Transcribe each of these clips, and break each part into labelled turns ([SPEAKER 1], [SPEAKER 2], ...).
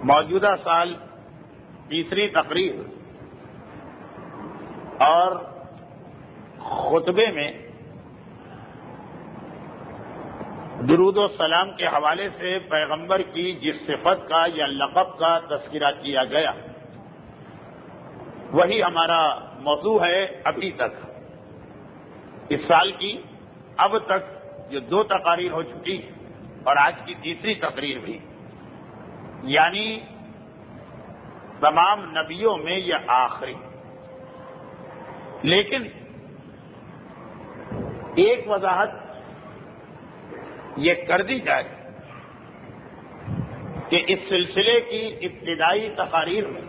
[SPEAKER 1] موجودہ سال تیسری تقریر اور خطبے میں درود و سلام کے حوالے سے پیغمبر کی جس صفت کا یا لقب کا تذکرہ کیا گیا وہی ہمارا موضوع ہے ابھی تک اس سال کی اب تک جو 2 تقاریر ہو چکی اور آج کی تیسری تقریر بھی، یعنی تمام نبیوں میں یہ آخری۔ لیکن ایک وضاحت یہ کر دی جائے کہ اس سلسلے کی ابتدائی تقاریر میں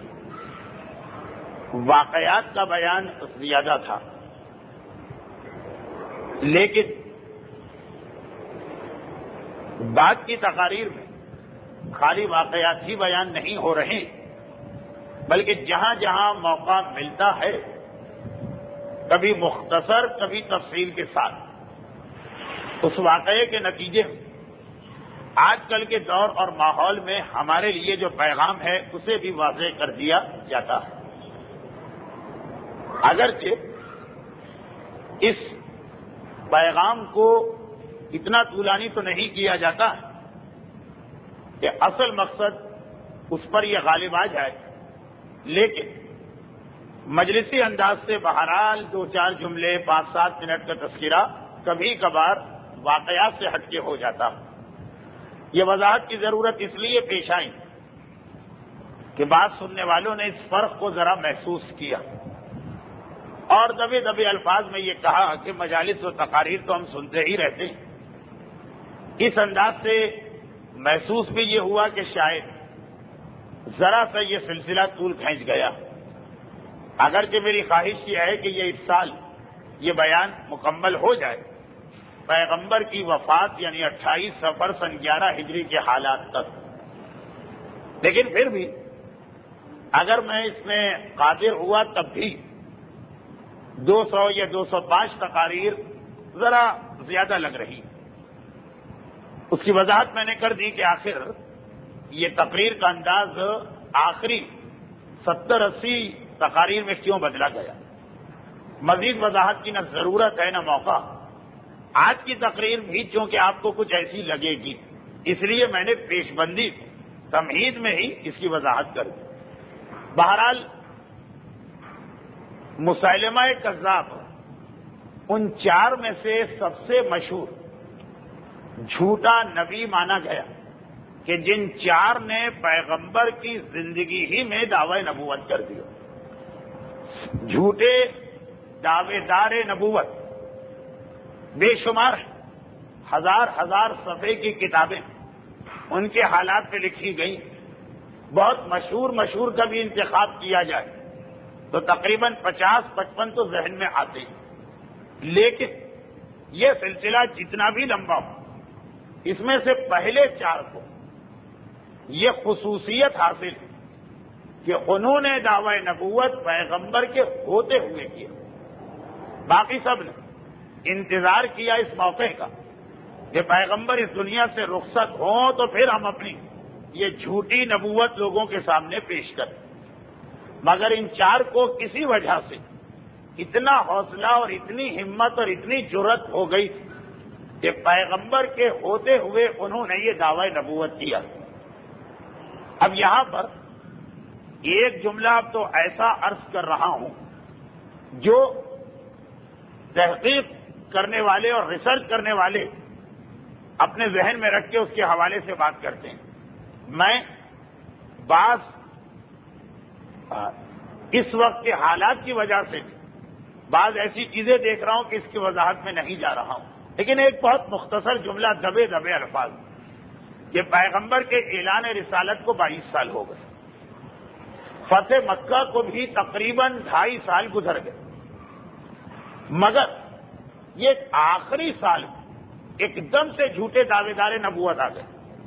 [SPEAKER 1] واقعات کا بیان زیادہ تھا، لیکن بعد کی تقاریر میں خالی واقعات ہی بیان نہیں ہو رہے، بلکہ جہاں جہاں موقع ملتا ہے کبھی مختصر کبھی تفصیل کے ساتھ اس واقعے کے نتیجے میں آج کل کے دور اور ماحول میں ہمارے لیے جو پیغام ہے اسے بھی واضح کر دیا جاتا ہے۔ اگرچہ اس پیغام کو اتنا طولانی تو نہیں کیا جاتا کہ اصل مقصد اس پر یہ غالب آ جائے، لیکن مجلسی انداز سے بہرحال 2-4 جملے 5-7 منٹ کا تذکرہ کبھی کبھار واقعات سے ہٹ کے ہو جاتا۔ یہ وضاحت کی ضرورت اس لیے پیش آئی کہ بات سننے والوں نے اس فرق کو ذرا محسوس کیا اور دبے دبے الفاظ میں یہ کہا کہ مجالس و تقاریر تو ہم سنتے ہی رہتے ہیں۔ اس انداز سے محسوس بھی یہ ہوا کہ شاید ذرا سا یہ سلسلہ طول کھینچ گیا، اگرچہ میری خواہش یہ ہے کہ یہ اس سال یہ بیان مکمل ہو جائے پیغمبر کی وفات یعنی 28 صفر سن 11 ہجری کے حالات تک۔ لیکن پھر بھی اگر میں اس میں قادر ہوا تب بھی 200 یا 205 تقاریر ذرا زیادہ لگ رہی۔ اس کی وضاحت میں نے کر دی کہ آخر یہ تقریر کا انداز آخری 70-80 تقاریر میں کیوں بدلا گیا۔ مزید وضاحت کی نہ ضرورت ہے نہ موقع۔ آج کی تقریر بھی چونکہ آپ کو کچھ ایسی لگے گی، اس لیے میں نے پیش بندی تمہید میں ہی اس کی وضاحت کر دی۔ بہرحال مسیلمہ کذاب ان 4 میں سے سب سے مشہور جھوٹا نبی مانا گیا کہ جن 4 نے پیغمبر کی زندگی ہی میں دعوی نبوت کر دیا۔ جھوٹے دعوے دار نبوت بے شمار ہزار صفحے کی کتابیں ان کے حالات پہ لکھی گئی۔ بہت مشہور کا بھی انتخاب کیا جائے تو تقریباً 50-55 تو ذہن میں آتے ہیں، لیکن یہ سلسلہ جتنا بھی لمبا ہو اس میں سے پہلے 4 کو یہ خصوصیت حاصل کہ انہوں نے دعوی نبوت پیغمبر کے ہوتے ہوئے کیا۔ باقی سب نے انتظار کیا اس موقع کا کہ پیغمبر اس دنیا سے رخصت ہوں تو پھر ہم اپنی یہ جھوٹی نبوت لوگوں کے سامنے پیش کریں، مگر ان 4 کو کسی وجہ سے اتنا حوصلہ اور اتنی ہمت اور اتنی جرأت ہو گئی کہ پیغمبر کے ہوتے ہوئے انہوں نے یہ دعوی نبوت کیا۔ اب یہاں پر ایک جملہ اب تو ایسا عرض کر رہا ہوں جو تحقیق کرنے والے اور ریسرچ کرنے والے اپنے ذہن میں رکھ کے اس کے حوالے سے بات کرتے ہیں۔ میں اس وقت کے حالات کی وجہ سے بعض ایسی چیزیں دیکھ رہا ہوں کہ اس کی وضاحت میں نہیں جا رہا ہوں، لیکن ایک بہت مختصر جملہ دبے دبے الفاظ کہ پیغمبر کے اعلان رسالت کو 22 سال ہو گئے، فتح مکہ کو بھی تقریباً 2.5 سال گزر گئے، مگر یہ آخری سال ایک دم سے جھوٹے دعوے دار نبوت آ گئے۔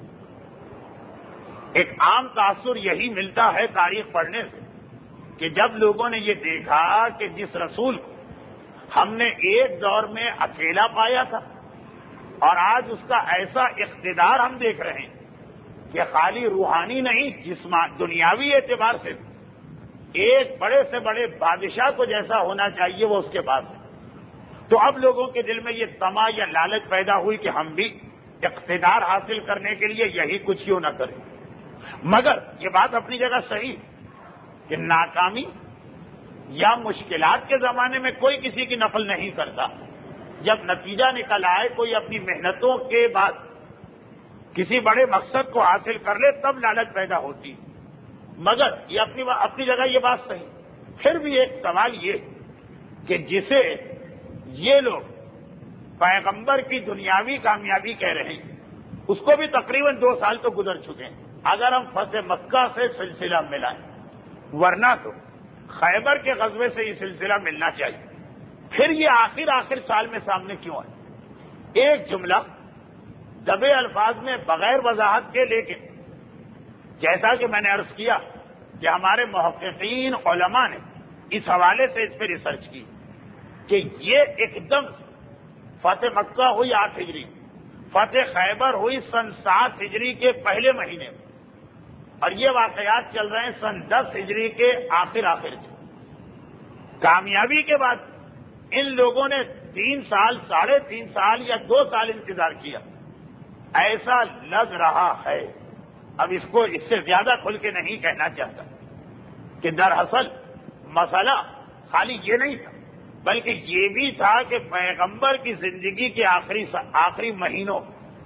[SPEAKER 1] ایک عام تاثر یہی ملتا ہے تاریخ پڑھنے سے کہ جب لوگوں نے یہ دیکھا کہ جس رسول کو ہم نے ایک دور میں اکیلا پایا تھا اور آج اس کا ایسا اقتدار ہم دیکھ رہے ہیں کہ خالی روحانی نہیں، دنیاوی اعتبار سے ایک بڑے سے بڑے بادشاہ کو جیسا ہونا چاہیے وہ اس کے پاس ہے۔ تو اب لوگوں کے دل میں یہ طمع یا لالچ پیدا ہوئی کہ ہم بھی اقتدار حاصل کرنے کے لیے یہی کچھ کیوں نہ کریں۔ مگر یہ بات اپنی جگہ صحیح کہ ناکامی یا مشکلات کے زمانے میں کوئی کسی کی نقل نہیں کرتا۔ جب نتیجہ نکل آئے، کوئی اپنی محنتوں کے بعد کسی بڑے مقصد کو حاصل کر لے، تب لالچ پیدا ہوتی۔ مگر یہ اپنی جگہ یہ بات صحیح۔ پھر بھی ایک سوال یہ کہ جسے یہ لوگ پیغمبر کی دنیاوی کامیابی کہہ رہے ہیں، اس کو بھی تقریباً 2 سال تو گزر چکے ہیں اگر ہم فتح مکہ سے سلسلہ ملائیں، ورنہ تو خیبر کے غزوے سے یہ سلسلہ ملنا چاہیے۔ پھر یہ آخر سال میں سامنے کیوں ہے؟ ایک جملہ دبے الفاظ میں بغیر وضاحت کے، لیکن جیسا کہ میں نے عرض کیا کہ ہمارے محققین علماء نے اس حوالے سے اس پہ ریسرچ کی کہ یہ ایک دم فتح مکہ ہوئی 8 ہجری، فتح خیبر ہوئی سن 7 ہجری کے پہلے مہینے میں، اور یہ واقعات چل رہے ہیں سن 10 ہجری کے آخر کے۔ کامیابی کے بعد ان لوگوں نے 3 سال، 3.5 سال یا 2 سال انتظار کیا۔ ایسا لگ رہا ہے، اب اس کو اس سے زیادہ کھل کے نہیں کہنا چاہتا، کہ دراصل مسئلہ خالی یہ نہیں تھا، بلکہ یہ بھی تھا کہ پیغمبر کی زندگی کے آخری مہینوں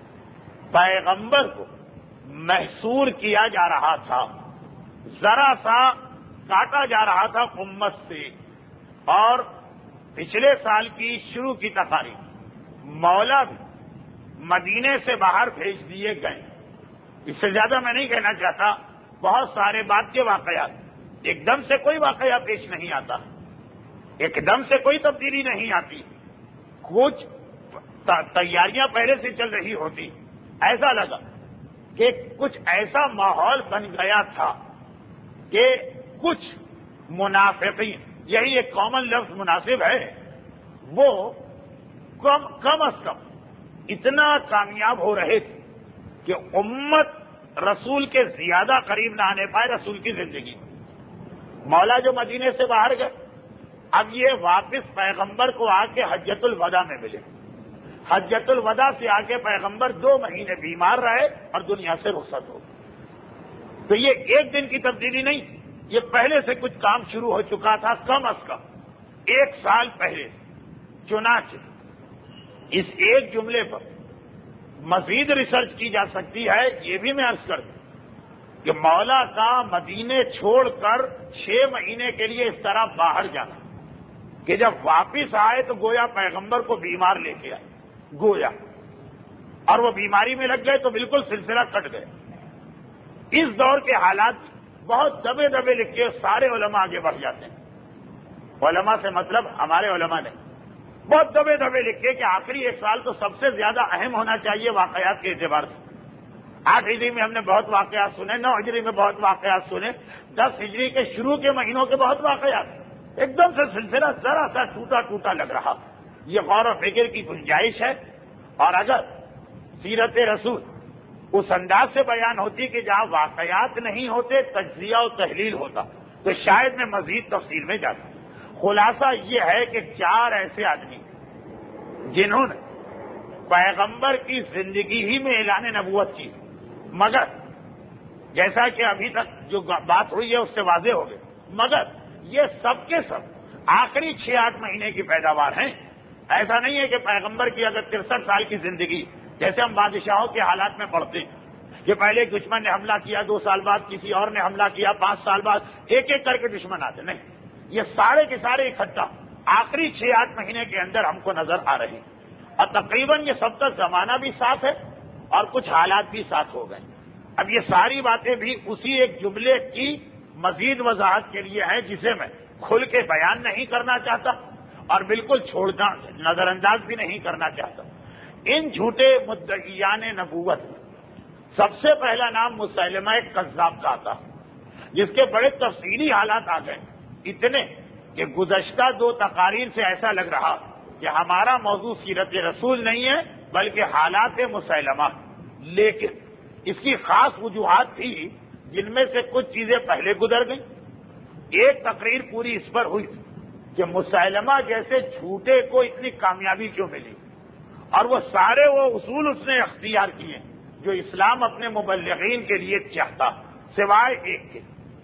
[SPEAKER 1] پیغمبر کو محصور کیا جا رہا تھا، ذرا سا کاٹا جا رہا تھا امت سے، اور پچھلے سال کی شروع کی تقاریب مولا بھی مدینے سے باہر بھیج دیے گئے۔ اس سے زیادہ میں نہیں کہنا چاہتا۔ بہت سارے بعد کے واقعات، ایک دم سے کوئی واقعہ پیش نہیں آتا، ایک دم سے کوئی تبدیلی نہیں آتی، کچھ تیاریاں پہلے سے چل رہی ہوتی۔ ایسا لگا کہ کچھ ایسا ماحول بن گیا تھا کہ کچھ منافقین، یہی ایک کامن لفظ مناسب ہے، وہ کم از کم اتنا کامیاب ہو رہے تھے کہ امت رسول کے زیادہ قریب نہ آنے پائے رسول کی زندگی میں۔ مولا جو مدینے سے باہر گئے، اب یہ واپس پیغمبر کو آ کے حجۃ الوداع میں ملے۔ حجۃ الوداع سے آ کے پیغمبر 2 مہینے بیمار رہے اور دنیا سے رخصت ہو گئے۔ تو یہ ایک دن کی تبدیلی نہیں، یہ پہلے سے کچھ کام شروع ہو چکا تھا، کم از کم 1 سال پہلے۔ چنانچہ اس ایک جملے پر مزید ریسرچ کی جا سکتی ہے۔ یہ بھی میں عرض کر دوں کہ مولا کا مدینے چھوڑ کر 6 مہینے کے لیے اس طرح باہر جانا کہ جب واپس آئے تو گویا پیغمبر کو بیمار لے کے آئے، گویا، اور وہ بیماری میں لگ گئے تو بالکل سلسلہ کٹ گئے۔ اس دور کے حالات بہت دبے دبے لکھ کے سارے علماء آگے بڑھ جاتے ہیں۔ علماء سے مطلب ہمارے علماء نے بہت دبے دبے لکھے کہ آخری 1 سال تو سب سے زیادہ اہم ہونا چاہیے واقعات کے اعتبار سے۔ 8 ہجری میں ہم نے بہت واقعات سنے، 9 ہجری میں بہت واقعات سنے، 10 ہجری کے شروع کے مہینوں کے بہت واقعات۔ ایک دم سے سلسلہ ذرا سا ٹوٹا لگ رہا۔ یہ غور و فکر کی گنجائش ہے، اور اگر سیرت رسول اس انداز سے بیان ہوتی کہ جہاں واقعات نہیں ہوتے، تجزیہ و تحلیل ہوتا، تو شاید میں مزید تفصیل میں جاتا۔ خلاصہ یہ ہے کہ 4 ایسے آدمی جنہوں نے پیغمبر کی زندگی ہی میں اعلان نبوت کی، مگر جیسا کہ ابھی تک جو بات ہوئی ہے اس سے واضح ہو گئے، مگر یہ سب کے سب آخری 6-8 مہینے کی پیداوار ہیں۔ ایسا نہیں ہے کہ پیغمبر کی اگر 63 سال کی زندگی، جیسے ہم بادشاہوں کے حالات میں پڑھتے ہیں کہ پہلے ایک دشمن نے حملہ کیا، 2 سال بعد کسی اور نے حملہ کیا، 5 سال بعد ایک کر کے دشمن آتے، نہیں، یہ سارے کے سارے اکٹھا آخری 6-8 مہینے کے اندر ہم کو نظر آ رہے ہیں، اور تقریباً یہ سب کا زمانہ بھی ساتھ ہے اور کچھ حالات بھی ساتھ ہو گئے۔ اب یہ ساری باتیں بھی اسی ایک جملے کی مزید وضاحت کے لیے ہیں، جسے میں کھل کے بیان نہیں کرنا چاہتا اور بالکل چھوڑنا، نظر انداز بھی نہیں کرنا چاہتا۔ ان جھوٹے مدعیان نبوت سب سے پہلا نام مسیلمہ کذاب کا آتا، جس کے بڑے تفصیلی حالات آ گئے، اتنے کہ گزشتہ 2 تقاریر سے ایسا لگ رہا کہ ہمارا موضوع سیرت رسول نہیں ہے بلکہ حالات مسیلمہ۔ لیکن اس کی خاص وجوہات تھی جن میں سے کچھ چیزیں پہلے گزر گئیں. ایک تقریر پوری اس پر ہوئی کہ مسیلمہ جیسے جھوٹے کو اتنی کامیابی کیوں ملی، اور وہ سارے وہ اصول اس نے اختیار کیے جو اسلام اپنے مبلغین کے لیے چاہتا، سوائے ایک کے،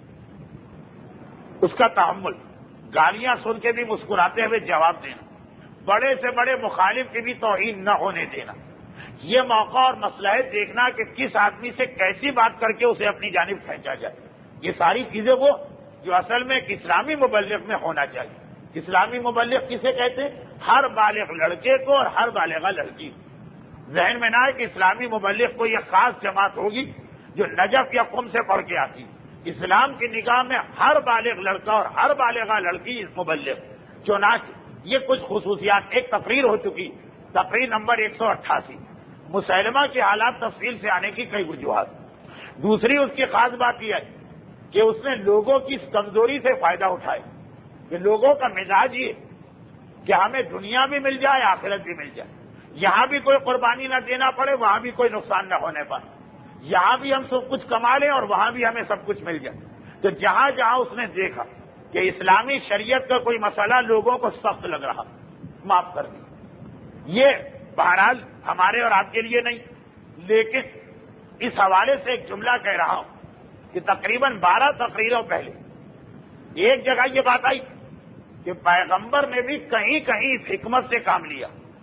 [SPEAKER 1] اس کا تحمل، گالیاں سن کے بھی مسکراتے ہوئے جواب دینا، بڑے سے بڑے مخالف کی بھی توہین نہ ہونے دینا، یہ موقع اور مصلحت دیکھنا کہ کس آدمی سے کیسی بات کر کے اسے اپنی جانب کھینچا جائے. یہ ساری چیزیں وہ جو اصل میں ایک اسلامی مبلغ میں ہونا چاہیے. اسلامی مبلغ کسے کہتے ہیں؟ ہر بالغ لڑکے کو اور ہر بالغہ لڑکی کو. ذہن میں نہ ہے کہ اسلامی مبلغ کو یہ خاص جماعت ہوگی جو نجف یا قم سے پڑھ کے آتی. اسلام کی نگاہ میں ہر بالغ لڑکا اور ہر بالغہ لڑکی مبلغ. چنانچہ یہ کچھ خصوصیات. ایک تقریر ہو چکی، تقریر نمبر 188، مسیلمہ کے حالات تفصیل سے آنے کی کئی وجوہات. دوسری اس کی خاص بات یہ ہے کہ اس نے لوگوں کی اس کمزوری سے فائدہ اٹھائے کہ لوگوں کا مزاج یہ کہ ہمیں دنیا بھی مل جائے آخرت بھی مل جائے، یہاں بھی کوئی قربانی نہ دینا پڑے، وہاں بھی کوئی نقصان نہ ہونے پائے، یہاں بھی ہم سب کچھ کما لیں اور وہاں بھی ہمیں سب کچھ مل جائے. تو جہاں جہاں اس نے دیکھا کہ اسلامی شریعت کا کوئی مسئلہ لوگوں کو سخت لگ رہا، معاف کر دی. یہ بہرحال ہمارے اور آپ کے لیے نہیں، لیکن اس حوالے سے ایک جملہ کہہ رہا ہوں کہ تقریباً 12 تقریروں پہلے ایک جگہ یہ بات آئی کہ پیغمبر نے بھی کہیں کہیں اس حکمت سے کام لیا.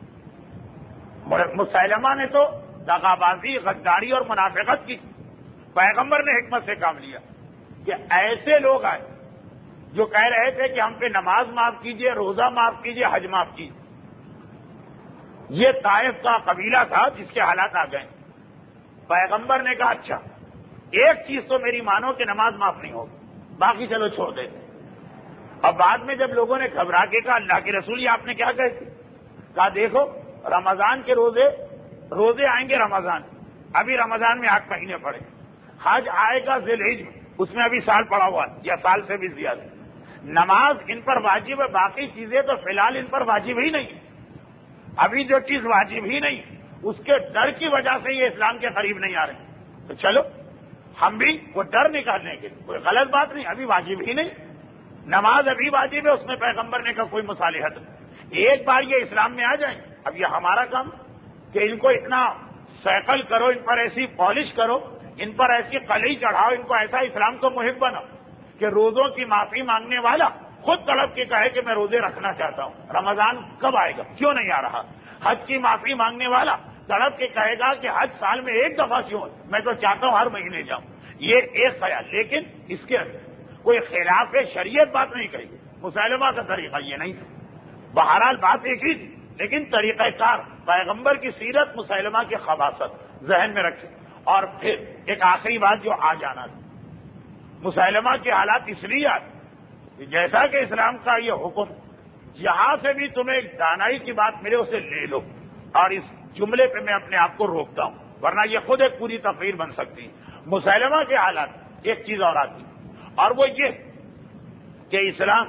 [SPEAKER 1] مسیلمہ نے تو دغابازی، غداری اور منافقت کی، پیغمبر نے حکمت سے کام لیا کہ ایسے لوگ آئے جو کہہ رہے تھے کہ ہم پہ نماز معاف کیجیے، روزہ معاف کیجیے، حج معاف کیجیے. یہ طائف کا قبیلہ تھا جس کے حالات آ گئے. پیغمبر نے کہا اچھا ایک چیز تو میری مانو کہ نماز معاف نہیں ہوگی، باقی چلو چھوڑ دیتے. اب بعد میں جب لوگوں نے گھبرا کے کہا اللہ کے رسول یہ آپ نے کیا کہتے، کہا دیکھو رمضان کے روزے آئیں گے، رمضان ابھی رمضان میں 8 مہینے پڑے، حج آئے گا ذی الحج میں، اس میں ابھی سال پڑا ہوا ہے یا سال سے بھی زیادہ. نماز ان پر واجب ہے، باقی چیزیں تو فی الحال ان پر واجب ہی نہیں. ابھی جو چیز واجب ہی نہیں اس کے ڈر کی وجہ سے یہ اسلام کے قریب نہیں آ رہے. تو چلو ہم بھی وہ ڈر نکالنے کے لیے، کوئی غلط بات نہیں، ابھی واجب ہی نہیں، نماز ابھی واجب ہے، اس میں پیغمبر نے کہا کوئی مصالحت نہیں. ایک بار یہ اسلام میں آ جائیں، اب یہ ہمارا کام کہ ان کو اتنا سیکل کرو، ان پر ایسی پالش کرو، ان پر ایسی قلعی چڑھاؤ، ان کو ایسا اسلام کو محب بناؤ کہ روزوں کی معافی مانگنے والا خود تڑپ کے کہے کہ میں روزے رکھنا چاہتا ہوں، رمضان کب آئے گا، کیوں نہیں آ رہا. حج کی معافی مانگنے والا تڑپ کے کہے گا کہ حج سال میں ایک دفعہ کیوں، میں تو چاہتا ہوں ہر مہینے جاؤں. یہ ایک خیال، لیکن اس کے اندر کوئی خلاف شریعت بات نہیں کہی. مسیلمہ کا طریقہ یہ نہیں تھا. بہرحال بات ایک ہی تھی لیکن طریقہ کار، پیغمبر کی سیرت، مسیلمہ کی خباثت ذہن میں رکھے. اور پھر ایک آخری بات جو آ جانا تھا، مسیلمہ کے حالات اس لیے آتے جیسا کہ اسلام کا یہ حکم، جہاں سے بھی تمہیں ایک دانائی کی بات ملے اسے لے لو. اور اس جملے پہ میں اپنے آپ کو روکتا ہوں ورنہ یہ خود ایک پوری تقریر بن سکتی. مسیلمہ کے حالات ایک چیز اور آتی اور وہ یہ کہ اسلام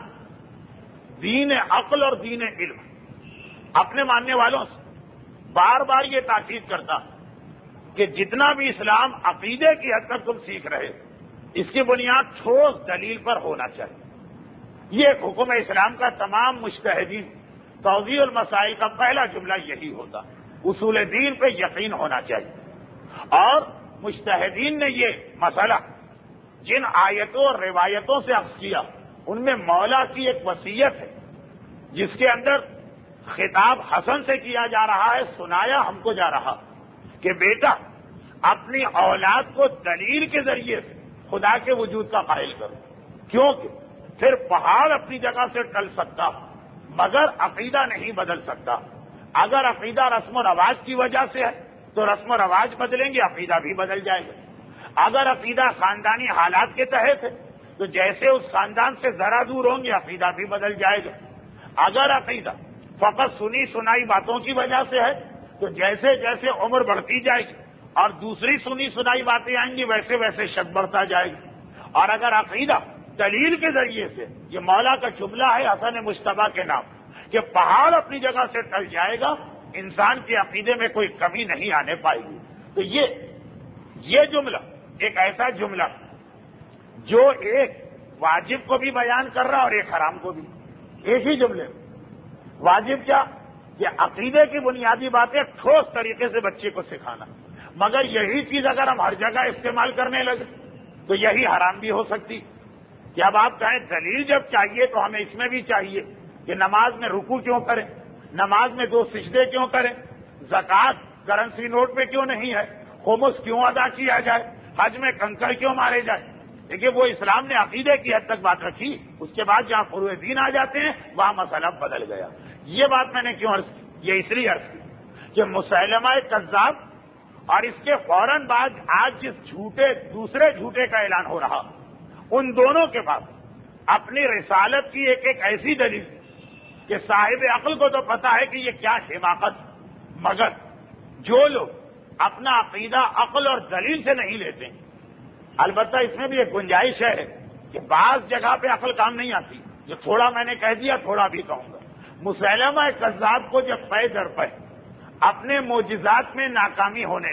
[SPEAKER 1] دین عقل اور دین علم اپنے ماننے والوں سے بار بار یہ تاکید کرتا کہ جتنا بھی اسلام عقیدے کی حد تک تم سیکھ رہے اس کی بنیاد ٹھوس دلیل پر ہونا چاہیے. یہ ایک حکم اسلام کا. تمام مجتہدین توضیح المسائل کا پہلا جملہ یہی ہوتا، اصول دین پہ یقین ہونا چاہیے. اور مجتہدین نے یہ مسئلہ جن آیتوں اور روایتوں سے اخذ کیا ان میں مولا کی ایک وصیت ہے جس کے اندر خطاب حسن سے کیا جا رہا ہے، سنایا ہم کو جا رہا کہ بیٹا اپنی اولاد کو دلیل کے ذریعے سے خدا کے وجود کا قائل کرو، کیونکہ پھر پہاڑ اپنی جگہ سے ٹل سکتا مگر عقیدہ نہیں بدل سکتا. اگر عقیدہ رسم و رواج کی وجہ سے ہے تو رسم و رواج بدلیں گے، عقیدہ بھی بدل جائے گا. اگر عقیدہ خاندانی حالات کے تحت ہے تو جیسے اس خاندان سے ذرا دور ہوں گے عقیدہ بھی بدل جائے گا. اگر عقیدہ فقط سنی سنائی باتوں کی وجہ سے ہے تو جیسے جیسے عمر بڑھتی جائے گی اور دوسری سنی سنائی باتیں آئیں گی ویسے ویسے شک بڑھتا جائے گا. اور اگر عقیدہ دلیل کے ذریعے سے، یہ مولا کا جملہ ہے حسن مجتبیٰ کے نام کہ پہاڑ اپنی جگہ سے ٹل جائے گا، انسان کے عقیدے میں کوئی کمی نہیں آنے پائے گی. تو یہ جملہ ایک ایسا جملہ جو ایک واجب کو بھی بیان کر رہا اور ایک حرام کو بھی، ایک ہی جملے میں۔ واجب کیا؟ یہ عقیدے کی بنیادی باتیں ٹھوس طریقے سے بچے کو سکھانا، مگر یہی چیز اگر ہم ہر جگہ استعمال کرنے لگے تو یہی حرام بھی ہو سکتی کہ اب آپ کہیں دلیل جب چاہیے تو ہمیں اس میں بھی چاہیے کہ نماز میں رکوع کیوں کریں، نماز میں 2 سجدے کیوں کریں، زکوٰۃ کرنسی نوٹ پہ کیوں نہیں ہے، خمس کیوں ادا کیا جائے، حج میں کنکر کیوں مارے جائے۔ دیکھیے وہ اسلام نے عقیدے کی حد تک بات رکھی، اس کے بعد جہاں فروع دین آ جاتے ہیں وہاں مسئلہ بدل گیا۔ یہ بات میں نے کیوں عرض کی؟ یہ اس لیے عرض کی کہ مسیلمہ کذاب اور اس کے فوراً بعد آج جس دوسرے جھوٹے کا اعلان ہو رہا، ان دونوں کے بعد اپنی رسالت کی ایک ایسی دلیل کہ صاحب عقل کو تو پتا ہے کہ یہ کیا حماقت، مگر جو لوگ اپنا عقیدہ عقل اور دلیل سے نہیں لیتے، البتہ اس میں بھی ایک گنجائش ہے کہ بعض جگہ پہ عقل کام نہیں آتی، جو تھوڑا میں نے کہہ دیا تھوڑا بھی کہوں گا۔ مسیلمہ کذاب کو جب پے در پے اپنے معجزات میں ناکامی ہونے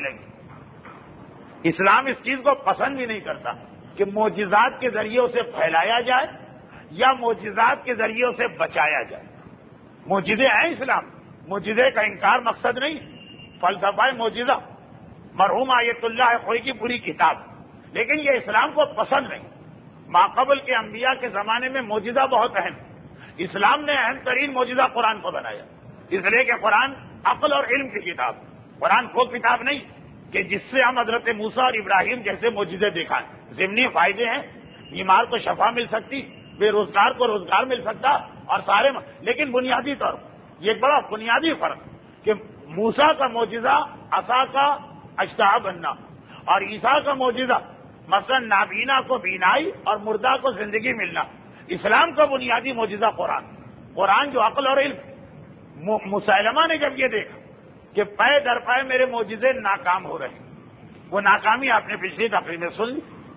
[SPEAKER 1] لگی، اسلام اس چیز کو پسند بھی نہیں کرتا کہ معجزات کے ذریعے اسے پھیلایا جائے یا معجزات کے ذریعے اسے بچایا جائے۔ معجزے ہیں اسلام، معجزے کا انکار مقصد نہیں، فلسفہ معجزہ مرحوم آیت اللہ خوئی کی پوری کتاب، لیکن یہ اسلام کو پسند نہیں۔ ماقبل کے انبیاء کے زمانے میں معجزہ بہت اہم، اسلام نے اہم ترین معجزہ قرآن کو بنایا، اس لیے کہ قرآن عقل اور علم کی کتاب، قرآن وہ کتاب نہیں کہ جس سے ہم حضرت موسیٰ اور ابراہیم جیسے معجزے دکھائیں۔ ضمنی فائدے ہیں، بیمار کو شفا مل سکتی، بے روزگار کو روزگار مل سکتا اور سارے لیکن بنیادی طور پر یہ ایک بڑا بنیادی فرق کہ موسیٰ کا معجزہ عصا کا اشتہا بننا اور عیسیٰ کا معجزہ مثلا نابینا کو بینائی اور مردہ کو زندگی ملنا۔ اسلام کا بنیادی معجزہ قرآن جو عقل اور علم۔ مسیلمہ نے جب یہ دیکھا کہ پے در پے میرے معجزے ناکام ہو رہے ہیں، وہ ناکامی آپ نے پچھلی تقریر میں سن لی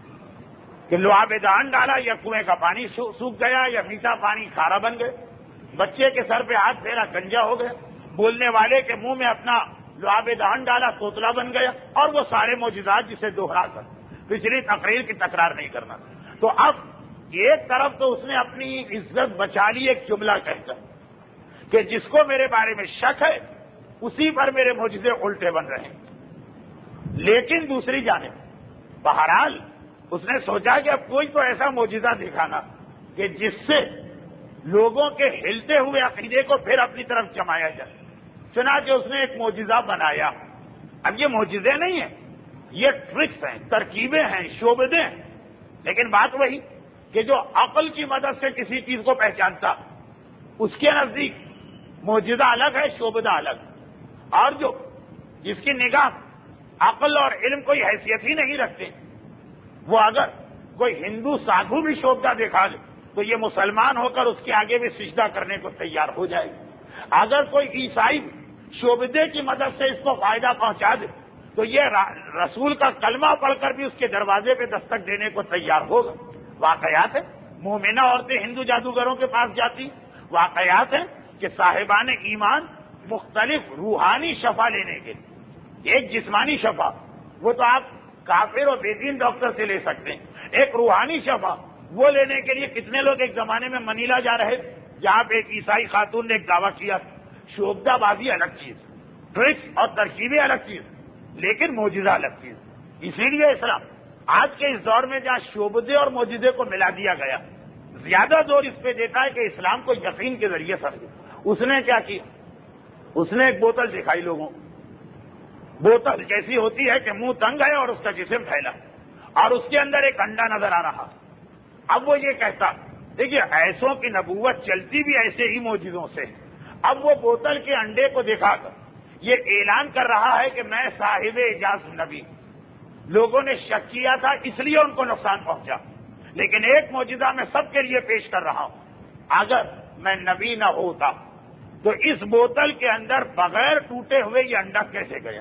[SPEAKER 1] کہ لعاب دہن ڈالا یا کنویں کا پانی سوکھ گیا یا میٹھا پانی کھارا بن گئے، بچے کے سر پہ ہاتھ پھیرا گنجا ہو گیا، بولنے والے کے منہ میں اپنا لعاب دہن ڈالا توتلا بن گیا، اور وہ سارے معجزات جسے دوہرا کر پچھلی تقریر کی تکرار نہیں کرنا۔ تو اب ایک طرف تو اس نے اپنی عزت بچا لی ایک جملہ کہہ کر کہ جس کو میرے بارے میں شک ہے اسی پر میرے معجزے الٹے بن رہے ہیں، لیکن دوسری جانب بہرحال اس نے سوچا کہ اب کوئی تو ایسا معجزہ دکھانا کہ جس سے لوگوں کے ہلتے ہوئے عقیدے کو پھر اپنی طرف جمایا جائے۔ چنانچہ اس نے ایک معجزہ بنایا۔ اب یہ معجزے نہیں ہیں، یہ ٹرکس ہیں، ترکیبیں ہیں، شعبدے ہیں، لیکن بات وہی کہ جو عقل کی مدد سے کسی چیز کو پہچانتا اس کے نزدیک معجزہ الگ ہے، شعبدہ الگ، اور جو جس کی نگاہ عقل اور علم کوئی حیثیت ہی نہیں رکھتے، وہ اگر کوئی ہندو سادھو بھی شعبدہ دکھا لے تو یہ مسلمان ہو کر اس کے آگے بھی سجدہ کرنے کو تیار ہو جائے گی۔ اگر کوئی عیسائی شعبدے کی مدد سے اس کو فائدہ پہنچا دے تو یہ رسول کا کلمہ پڑھ کر بھی اس کے دروازے پہ دستک دینے کو تیار ہوگا۔ واقعات ہیں، مومنہ عورتیں ہندو جادوگروں کے پاس جاتی، واقعات ہیں کہ صاحبان ایمان مختلف روحانی شفا لینے کے لیے، ایک جسمانی شفا وہ تو آپ کافر اور بے دین ڈاکٹر سے لے سکتے ہیں، ایک روحانی شفا وہ لینے کے لیے کتنے لوگ ایک زمانے میں منیلا جا رہے تھے جہاں پہ ایک عیسائی خاتون نے ایک دعویٰ کیا، شعبدہ بازی الگ چیز، ٹرکس اور ترکیبیں الگ چیز، لیکن معجزہ الگ چیز۔ اسی لیے اسلام آج کے اس دور میں جہاں شعبدے اور معجزے کو ملا دیا گیا، زیادہ زور اس پہ دیتا ہے کہ اسلام کو یقین کے ذریعے سمجھے۔ اس نے کیا کیا؟ اس نے ایک بوتل دکھائی لوگوں، بوتل کیسی ہوتی ہے کہ منہ تنگ ہے اور اس کا جسم پھیلا اور اس کے اندر ایک انڈا نظر آ رہا۔ اب وہ یہ کہتا، دیکھیے ایسوں کی نبوت چلتی بھی ایسے ہی معجزوں سے۔ اب وہ بوتل کے انڈے کو دکھا کر یہ اعلان کر رہا ہے کہ میں صاحب اعجاز نبی۔ لوگوں نے شک کیا تھا اس لیے ان کو نقصان پہنچا، لیکن ایک معجزہ میں سب کے لیے پیش کر رہا ہوں۔ اگر میں نبی نہ ہوتا تو اس بوتل کے اندر بغیر ٹوٹے ہوئے یہ انڈا کیسے گیا؟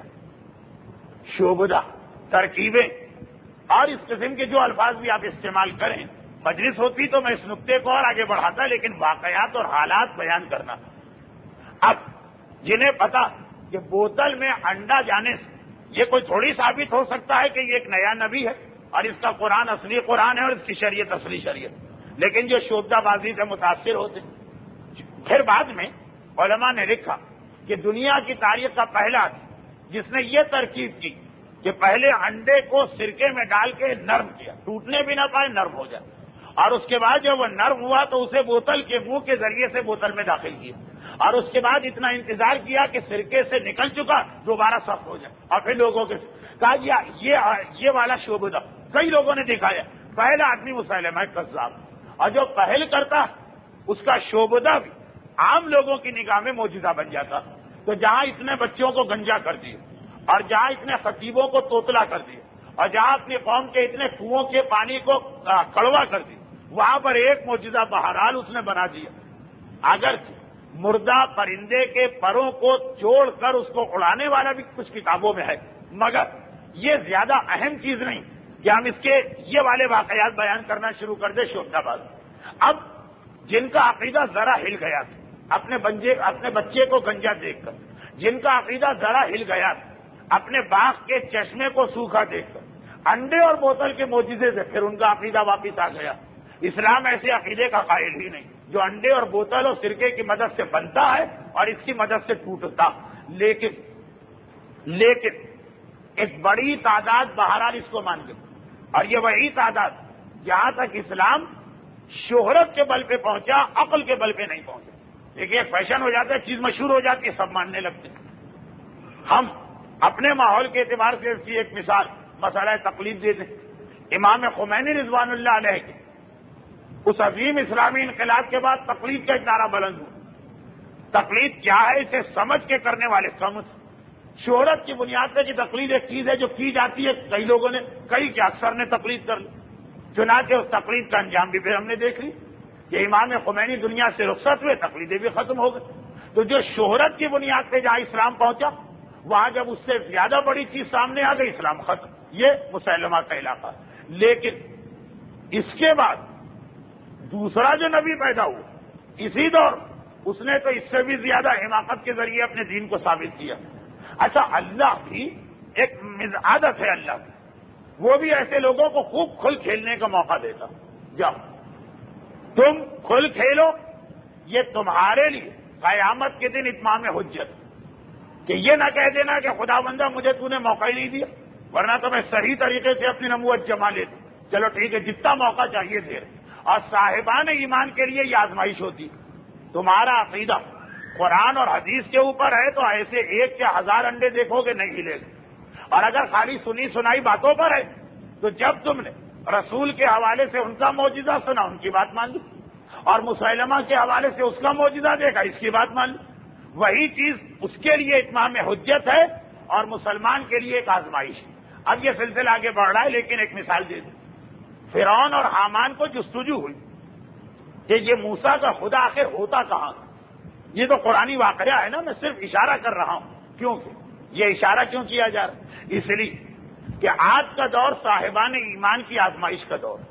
[SPEAKER 1] شعبدہ، ترکیبیں اور اس قسم کے جو الفاظ بھی آپ استعمال کریں، مجلس ہوتی تو میں اس نقطے کو اور آگے بڑھاتا، لیکن واقعات اور حالات بیان کرنا۔ اب جنہیں پتا کہ بوتل میں انڈا جانے سے یہ کوئی تھوڑی ثابت ہو سکتا ہے کہ یہ ایک نیا نبی ہے اور اس کا قرآن اصلی قرآن ہے اور اس کی شریعت اصلی شریعت، لیکن جو شوبدہ بازی سے متاثر ہوتے۔ پھر بعد میں علماء نے لکھا کہ دنیا کی تاریخ کا پہلا جس نے یہ ترکیب کی کہ پہلے انڈے کو سرکے میں ڈال کے نرم کیا، ٹوٹنے بھی نہ پائے، نرم ہو جائے، اور اس کے بعد جب وہ نرم ہوا تو اسے بوتل کے منہ کے ذریعے سے بوتل میں داخل کیا، اور اس کے بعد اتنا انتظار کیا کہ سرکے سے نکل چکا دوبارہ سخت ہو جائے، اور پھر لوگوں کے کہا یہ والا شعبہ کئی لوگوں نے دکھایا، پہلا آدمی مسلمہ کذاب، اور جو پہل کرتا اس کا شعبہ بھی عام لوگوں کی نگاہ میں معجزہ بن جاتا۔ تو جہاں اتنے بچوں کو گنجا کر دیے، اور جہاں اتنے خطیبوں کو توتلا کر دیا، اور جہاں اپنی قوم کے اتنے کنووں کے پانی کو کڑوا کر دیا، وہاں پر ایک معجزہ بہرحال اس نے بنا دیا۔ اگر مردہ پرندے کے پروں کو جوڑ کر اس کو اڑانے والا بھی کچھ کتابوں میں ہے، مگر یہ زیادہ اہم چیز نہیں کہ ہم اس کے یہ والے واقعات بیان کرنا شروع کر دیں شوبدہ باز۔ اب جن کا عقیدہ ذرا ہل گیا تھا اپنے بچے کو گنجا دیکھ کر، جن کا عقیدہ ذرا ہل گیا تھا اپنے باغ کے چشمے کو سوکھا دیکھ کر، انڈے اور بوتل کے معجزے سے پھر ان کا عقیدہ واپس آ گیا۔ اسلام ایسے عقیدے کا قائل ہی نہیں جو انڈے اور بوتل اور سرکے کی مدد سے بنتا ہے اور اس کی مدد سے ٹوٹتا، لیکن ایک بڑی تعداد بہرحال اس کو مان گئی، اور یہ وہی تعداد جہاں تک اسلام شہرت کے بل پہ پہنچا، عقل کے بل پہ نہیں پہنچا۔ دیکھیے ایک فیشن ہو جاتا ہے، چیز مشہور ہو جاتی ہے، سب ماننے لگتے ہیں۔ ہم اپنے ماحول کے اعتبار سے اس کی ایک مثال مسئلہ تقلید دے دیں۔ امام خمینی رضوان اللہ علیہ کے اس عظیم اسلامی انقلاب کے بعد تقلید کا ایک نعرہ بلند ہوا۔ تقلید کیا ہے اسے سمجھ کے کرنے والے سمجھ۔ شہرت کی بنیاد پہ کہ تقلید ایک چیز ہے جو کی جاتی ہے، کئی لوگوں نے اکثر نے تقلید کر لی، چنانچہ اس تقلید کا انجام بھی پھر ہم نے دیکھ لی کہ امام خمینی دنیا سے رخصت ہوئے، تقلیدیں بھی ختم ہو گئی۔ تو جو شہرت کی بنیاد پہ جہاں اسلام پہنچا، وہاں جب اس سے زیادہ بڑی چیز سامنے آ گئی، اسلام ختم۔ یہ مسلمہ کا علاقہ۔ لیکن اس کے بعد دوسرا جو نبی پیدا ہوا اسی دور، اس نے تو اس سے بھی زیادہ حماقت کے ذریعے اپنے دین کو ثابت کیا۔ اچھا، اللہ کی ایک عادت ہے اللہ کی، وہ بھی ایسے لوگوں کو خوب کھل کھیلنے کا موقع دیتا۔ جاؤ تم کھل کھیلو، یہ تمہارے لیے قیامت کے دن اتمام حجت، کہ یہ نہ کہہ دینا کہ خدا بندہ مجھے تو نے موقع ہی نہیں دیا، ورنہ تو میں صحیح طریقے سے اپنی نبوت جما لیتا۔ چلو ٹھیک ہے، جتنا موقع چاہیے دے رہے۔ اور صاحبان ایمان کے لیے یہ آزمائش ہوتی، تمہارا عقیدہ قرآن اور حدیث کے اوپر ہے تو ایسے 1 یا 1000 انڈے دیکھو گے نہیں ہلے گا، اور اگر خالی سنی سنائی باتوں پر ہے تو جب تم نے رسول کے حوالے سے ان کا معجزہ سنا، ان کی بات مان لی، اور مسلمہ کے حوالے سے اس کا معجزہ دیکھا، اس کی بات مان لی، وہی چیز اس کے لیے اتمام حجت ہے اور مسلمان کے لیے ایک آزمائش ہے۔ اب یہ سلسلہ آگے بڑھ رہا ہے، لیکن ایک مثال دے دیں۔ فرعون اور حامان کو جستجو ہوئی کہ یہ موسیٰ کا خدا آخر ہوتا کہاں؟ یہ تو قرآنی واقعہ ہے نا، میں صرف اشارہ کر رہا ہوں۔ کیوں یہ اشارہ کیوں کیا جا رہا ہے؟ اس لیے کہ آج کا دور صاحبان ایمان کی آزمائش کا دور۔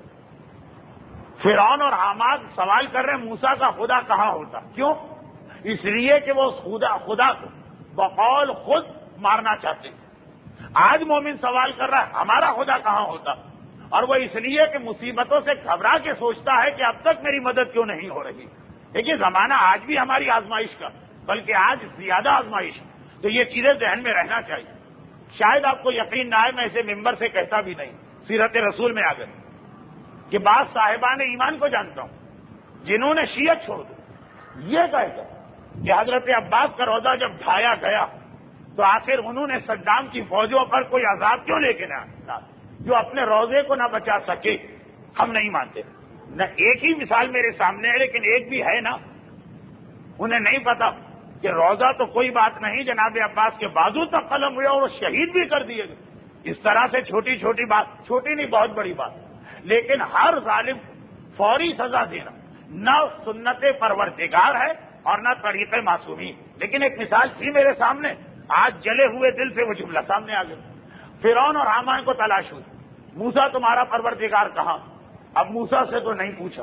[SPEAKER 1] فرعون اور حامان سوال کر رہے ہیں موسیٰ کا خدا کہاں ہوتا؟ کیوں؟ اس لیے کہ وہ خدا کو بقول خود مارنا چاہتے ہیں۔ آج مومن سوال کر رہا ہے ہمارا خدا کہاں ہوتا، اور وہ اس لیے کہ مصیبتوں سے گھبرا کے سوچتا ہے کہ اب تک میری مدد کیوں نہیں ہو رہی۔ دیکھیے زمانہ آج بھی ہماری آزمائش کا، بلکہ آج زیادہ آزمائش، تو یہ چیزیں ذہن میں رہنا چاہیے۔ شاید آپ کو یقین نہ آئے، میں اسے ممبر سے کہتا بھی نہیں، سیرت رسول میں آ گئے کہ بعض صاحبان ایمان کو جانتا ہوں جنہوں نے شیعت چھوڑ دی، یہ کہتا کہ حضرت عباس کا روزہ جب ڈھایا گیا تو آخر انہوں نے صدام کی فوجوں پر کوئی عذاب کیوں لے کے نہ آیا جو اپنے روزے کو نہ بچا سکے۔ ہم نہیں مانتے۔ نہ ایک ہی مثال میرے سامنے ہے، لیکن ایک بھی ہے نا، انہیں نہیں پتا کہ روزہ تو کوئی بات نہیں، جناب عباس کے بازو تک قلم ہوئے اور وہ شہید بھی کر دیے گئے۔ اس طرح سے چھوٹی چھوٹی بات، چھوٹی نہیں بہت بڑی بات، لیکن ہر ظالم فوری سزا دینا نہ سنت پروردگار ہے اور نہ طریق معصومین۔ لیکن ایک مثال تھی میرے سامنے، آج جلے ہوئے دل سے وہ جملہ سامنے آ گیا۔ فرعون اور حامان کو تلاش ہوئی، موسیٰ تمہارا پروردگار کہاں؟ اب موسیٰ سے تو نہیں پوچھا۔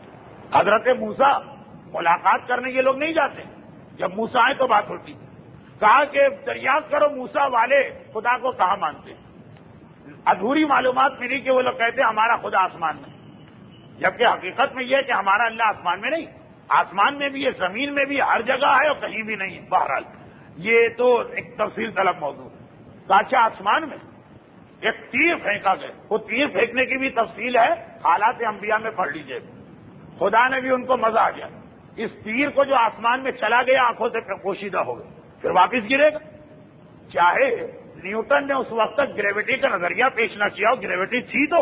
[SPEAKER 1] حضرت موسیٰ ملاقات کرنے یہ لوگ نہیں جاتے، جب موسیٰ آئے تو بات ہوتی۔ کہا کہ دریافت کرو موسیٰ والے خدا کو کہاں مانتے ہیں. ادھوری معلومات ملی کہ وہ لوگ کہتے ہیں ہمارا خدا آسمان میں، جبکہ حقیقت میں یہ ہے کہ ہمارا اللہ آسمان میں نہیں، آسمان میں بھی ہے، زمین میں بھی، ہر جگہ ہے اور کہیں بھی نہیں ہے. بہرحال یہ تو ایک تفصیل طلب موضوع ہے. اچھا آسمان میں ایک تیر پھینکا گیا، وہ تیر پھینکنے کی بھی تفصیل ہے، حالات انبیاء میں پڑھ لیجیے. خدا نے بھی ان کو مزہ آ گیا. اس تیر کو جو آسمان میں چلا گیا آنکھوں سے پوشیدہ ہو گیا، پھر واپس گرے گا. چاہے نیوٹن نے اس وقت تک گریوٹی کا نظریہ پیش نہ کیا ہو، گریوٹی تھی تو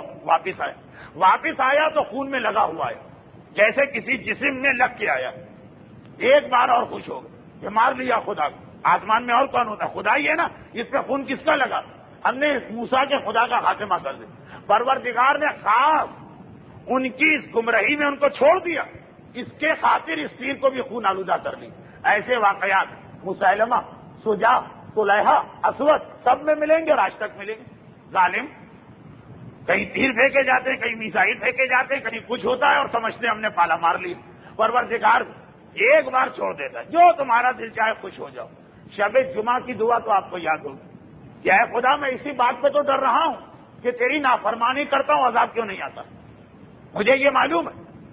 [SPEAKER 1] واپس آیا تو خون میں لگا ہوا ہے، جیسے کسی جسم میں لگ کے آیا. ایک بار اور خوش ہو گئے کہ مار لیا خدا کو. آسمان میں اور کون ہوتا ہے؟ خدا ہی ہے نا. اس پہ خون کس کا لگا؟ ہم نے اس موسیٰ کے خدا کا خاتمہ کر دیا. پروردگار نے خاص ان کی اس گمراہی میں ان کو چھوڑ دیا، اس کے خاطر اس تیر کو بھی خون آلودہ کر دی. ایسے واقعات مسیلمہ، شجاع، طلحہ، اسود سب میں ملیں گے اور آج تک ملیں گے. ظالم کہیں تیر پھینکے جاتے ہیں، کہیں میزائل پھینکے جاتے ہیں، کہیں کچھ ہوتا ہے اور سمجھتے ہیں ہم نے پالا مار لی. پروردگار ایک بار چھوڑ دیتا ہے، جو تمہارا دل چاہے خوش ہو جاؤ. شب جمعہ کی دعا تو آپ کو یاد ہوگی کہ اے خدا میں اسی بات پہ تو ڈر رہا ہوں کہ تیری نافرمانی کرتا ہوں، عذاب کیوں نہیں آتا. مجھے یہ معلوم ہے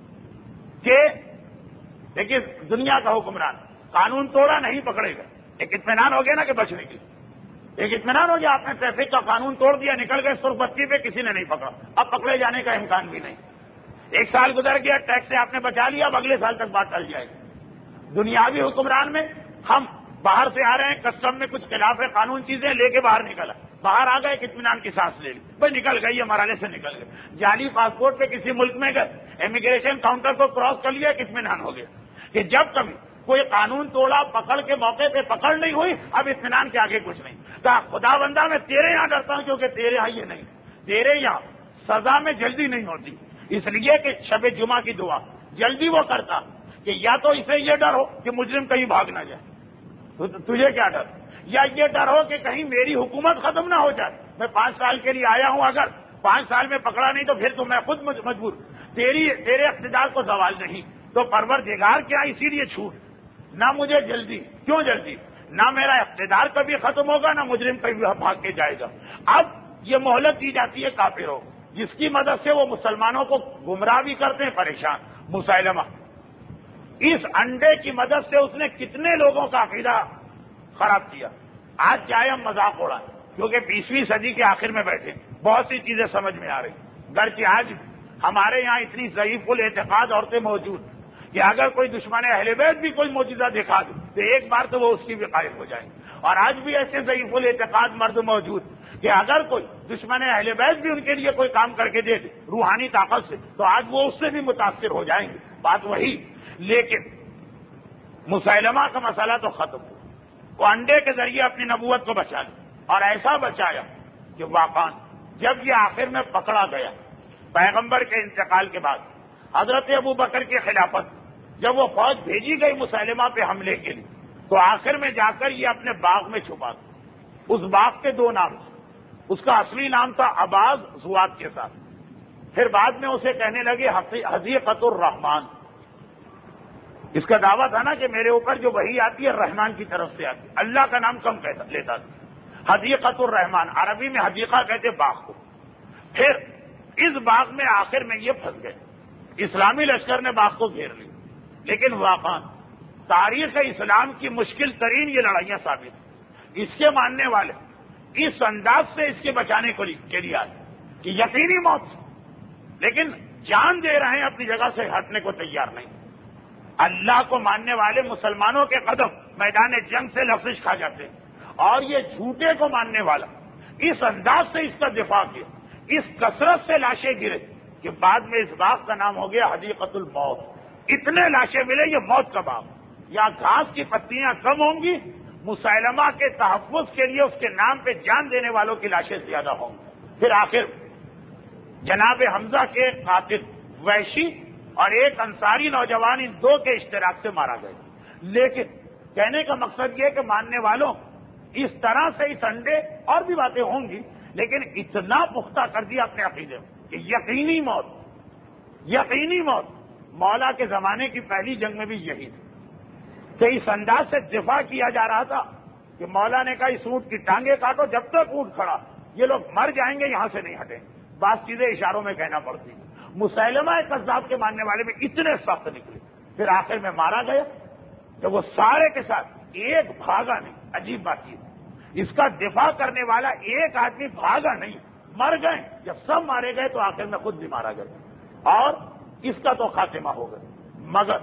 [SPEAKER 1] کہ دیکھیے دنیا کا حکمران قانون توڑا نہیں پکڑے گا. ایک اطمینان ہو گیا نا کہ بچنے کی، ایک اطمینان ہو گیا. آپ نے ٹریفک کا قانون توڑ دیا، نکل گئے سرخ بتی پہ، کسی نے نہیں پکڑا، اب پکڑے جانے کا امکان بھی نہیں. 1 سال گزر گیا، ٹیکس سے آپ نے بچا لیا، اب اگلے سال تک بات ٹل جائے گی. دنیاوی حکمران میں ہم باہر سے آ رہے ہیں، کسٹم میں کچھ خلاف قانون چیزیں لے کے باہر نکلا، باہر آ گئے، ایک اطمینان کی سانس لے لی، بھائی نکل گئی، ہمارے سے نکل گئے. جعلی پاسپورٹ پہ کسی ملک میں گئے، امیگریشن کاؤنٹر کو کراس کر لیا، ایک اطمینان ہو گیا کہ جب کبھی کوئی قانون توڑا، پکڑ کے موقع پہ پکڑ نہیں ہوئی، اب اطمینان کے آگے کچھ نہیں. کہا خدا بندہ میں تیرے یہاں ڈرتا ہوں کیونکہ تیرے یہاں یہ نہیں، تیرے یہاں سزا میں جلدی نہیں ہوتی. اس لیے کہ شب جمعہ کی دعا جلدی وہ کرتا کہ یا تو اسے یہ ڈر ہو کہ مجرم کہیں بھاگ نہ جائے، تجھے کیا ڈر، یا یہ ڈر ہو کہ کہیں میری حکومت ختم نہ ہو جائے. میں 5 سال کے لیے آیا ہوں، اگر 5 سال میں پکڑا نہیں تو پھر تو میں خود مجبور، تیرے اقتدار کو زوال نہیں. تو پروردگار کیا اسی لیے چھوٹ، نہ مجھے جلدی. کیوں جلدی؟ نہ میرا اقتدار کبھی ختم ہوگا، نہ مجرم کبھی بھاگ کے جائے گا. اب یہ مہلت دی جاتی ہے کافروں، جس کی مدد سے وہ مسلمانوں کو گمراہ بھی کرتے ہیں، پریشان. مسیلمہ اس انڈے کی مدد سے اس نے کتنے لوگوں کا عقیدہ خراب کیا. آج چاہے ہم مذاق اڑائیں کیونکہ 20ویں صدی کے آخر میں بیٹھے، بہت سی چیزیں سمجھ میں آ رہی. گرچہ آج ہمارے یہاں اتنی ضعیف الاعتقاد عورتیں موجود کہ اگر کوئی دشمن اہل بیت بھی کوئی معجزہ دکھا دے تو ایک بار تو وہ اس کی بھی قائل ہو جائیں گے. اور آج بھی ایسے ضعیف الاعتقاد مرد موجود کہ اگر کوئی دشمن اہل بیت بھی ان کے لیے کوئی کام کر کے دے دے روحانی طاقت سے تو آج وہ اس سے بھی متاثر ہو جائیں گے. بات وہی. لیکن مسیلمہ کا مسئلہ تو ختم ہوا. وہ انڈے کے ذریعے اپنی نبوت کو بچا لیا، اور ایسا بچایا کہ واقعا جب یہ آخر میں پکڑا گیا پیغمبر کے انتقال کے بعد، حضرت ابو بکر کی خلافت، جب وہ فوج بھیجی گئی مسیلمہ پہ حملے کے لیے تو آخر میں جا کر یہ اپنے باغ میں چھپا تھا. اس باغ کے 2 نام تھے. اس کا اصلی نام تھا اباز زوات کے ساتھ، پھر بعد میں اسے کہنے لگے حدیقۃ الرحمان. اس کا دعویٰ تھا نا کہ میرے اوپر جو وحی آتی ہے رحمان کی طرف سے آتی ہے، اللہ کا نام کم لیتا تھا. حدیقۃ الرحمان، عربی میں حدیقہ کہتے باغ کو. پھر اس باغ میں آخر میں یہ پھنس گئے، اسلامی لشکر نے باغ کو گھیر لی. لیکن واقعا تاریخ اسلام کی مشکل ترین یہ لڑائیاں ثابت ہیں. اس کے ماننے والے اس انداز سے اس کے بچانے کے لیے آئے کہ یقینی موت، لیکن جان دے رہے ہیں، اپنی جگہ سے ہٹنے کو تیار نہیں. اللہ کو ماننے والے مسلمانوں کے قدم میدان جنگ سے لفظ کھا جاتے ہیں، اور یہ جھوٹے کو ماننے والا اس انداز سے اس کا دفاع کیا، اس کثرت سے لاشیں گرے کہ بعد میں اس باغ کا نام ہو گیا حدیقۃ الموت. اتنے لاشیں ملے، یہ موت کا باغ. یا گھاس کی پتیاں کم ہوں گی، مسیلمہ کے تحفظ کے لیے اس کے نام پہ جان دینے والوں کی لاشیں زیادہ ہوں گی. پھر آخر جناب حمزہ کے قاتل وحشی اور ایک انصاری نوجوان، ان 2 کے اشتراک سے مارا گیا. لیکن کہنے کا مقصد یہ کہ ماننے والوں اس طرح سے اس انڈے اور بھی باتیں ہوں گی، لیکن اتنا پختہ کر دیا اپنے عقیدے میں کہ یقینی موت، یقینی موت. مولا کے زمانے کی پہلی جنگ میں بھی یہی تھی کہ اس انداز سے دفاع کیا جا رہا تھا کہ مولا نے کہا اس اونٹ کی ٹانگیں کاٹو جب تک اونٹ کھڑا، یہ لوگ مر جائیں گے یہاں سے نہیں ہٹیں گے. بعض چیزیں اشاروں میں کہنا پڑتی. مسیلمہ کذاب کے ماننے والے میں اتنے سخت نکلے، پھر آخر میں مارا گیا. تو وہ سارے کے ساتھ ایک بھاگا نہیں. عجیب بات یہ، اس کا دفاع کرنے والا ایک آدمی بھاگا نہیں، مر گئے. جب سب مارے گئے تو آخر میں خود بھی مارا گیا اور اس کا تو خاتمہ ہو گیا. مگر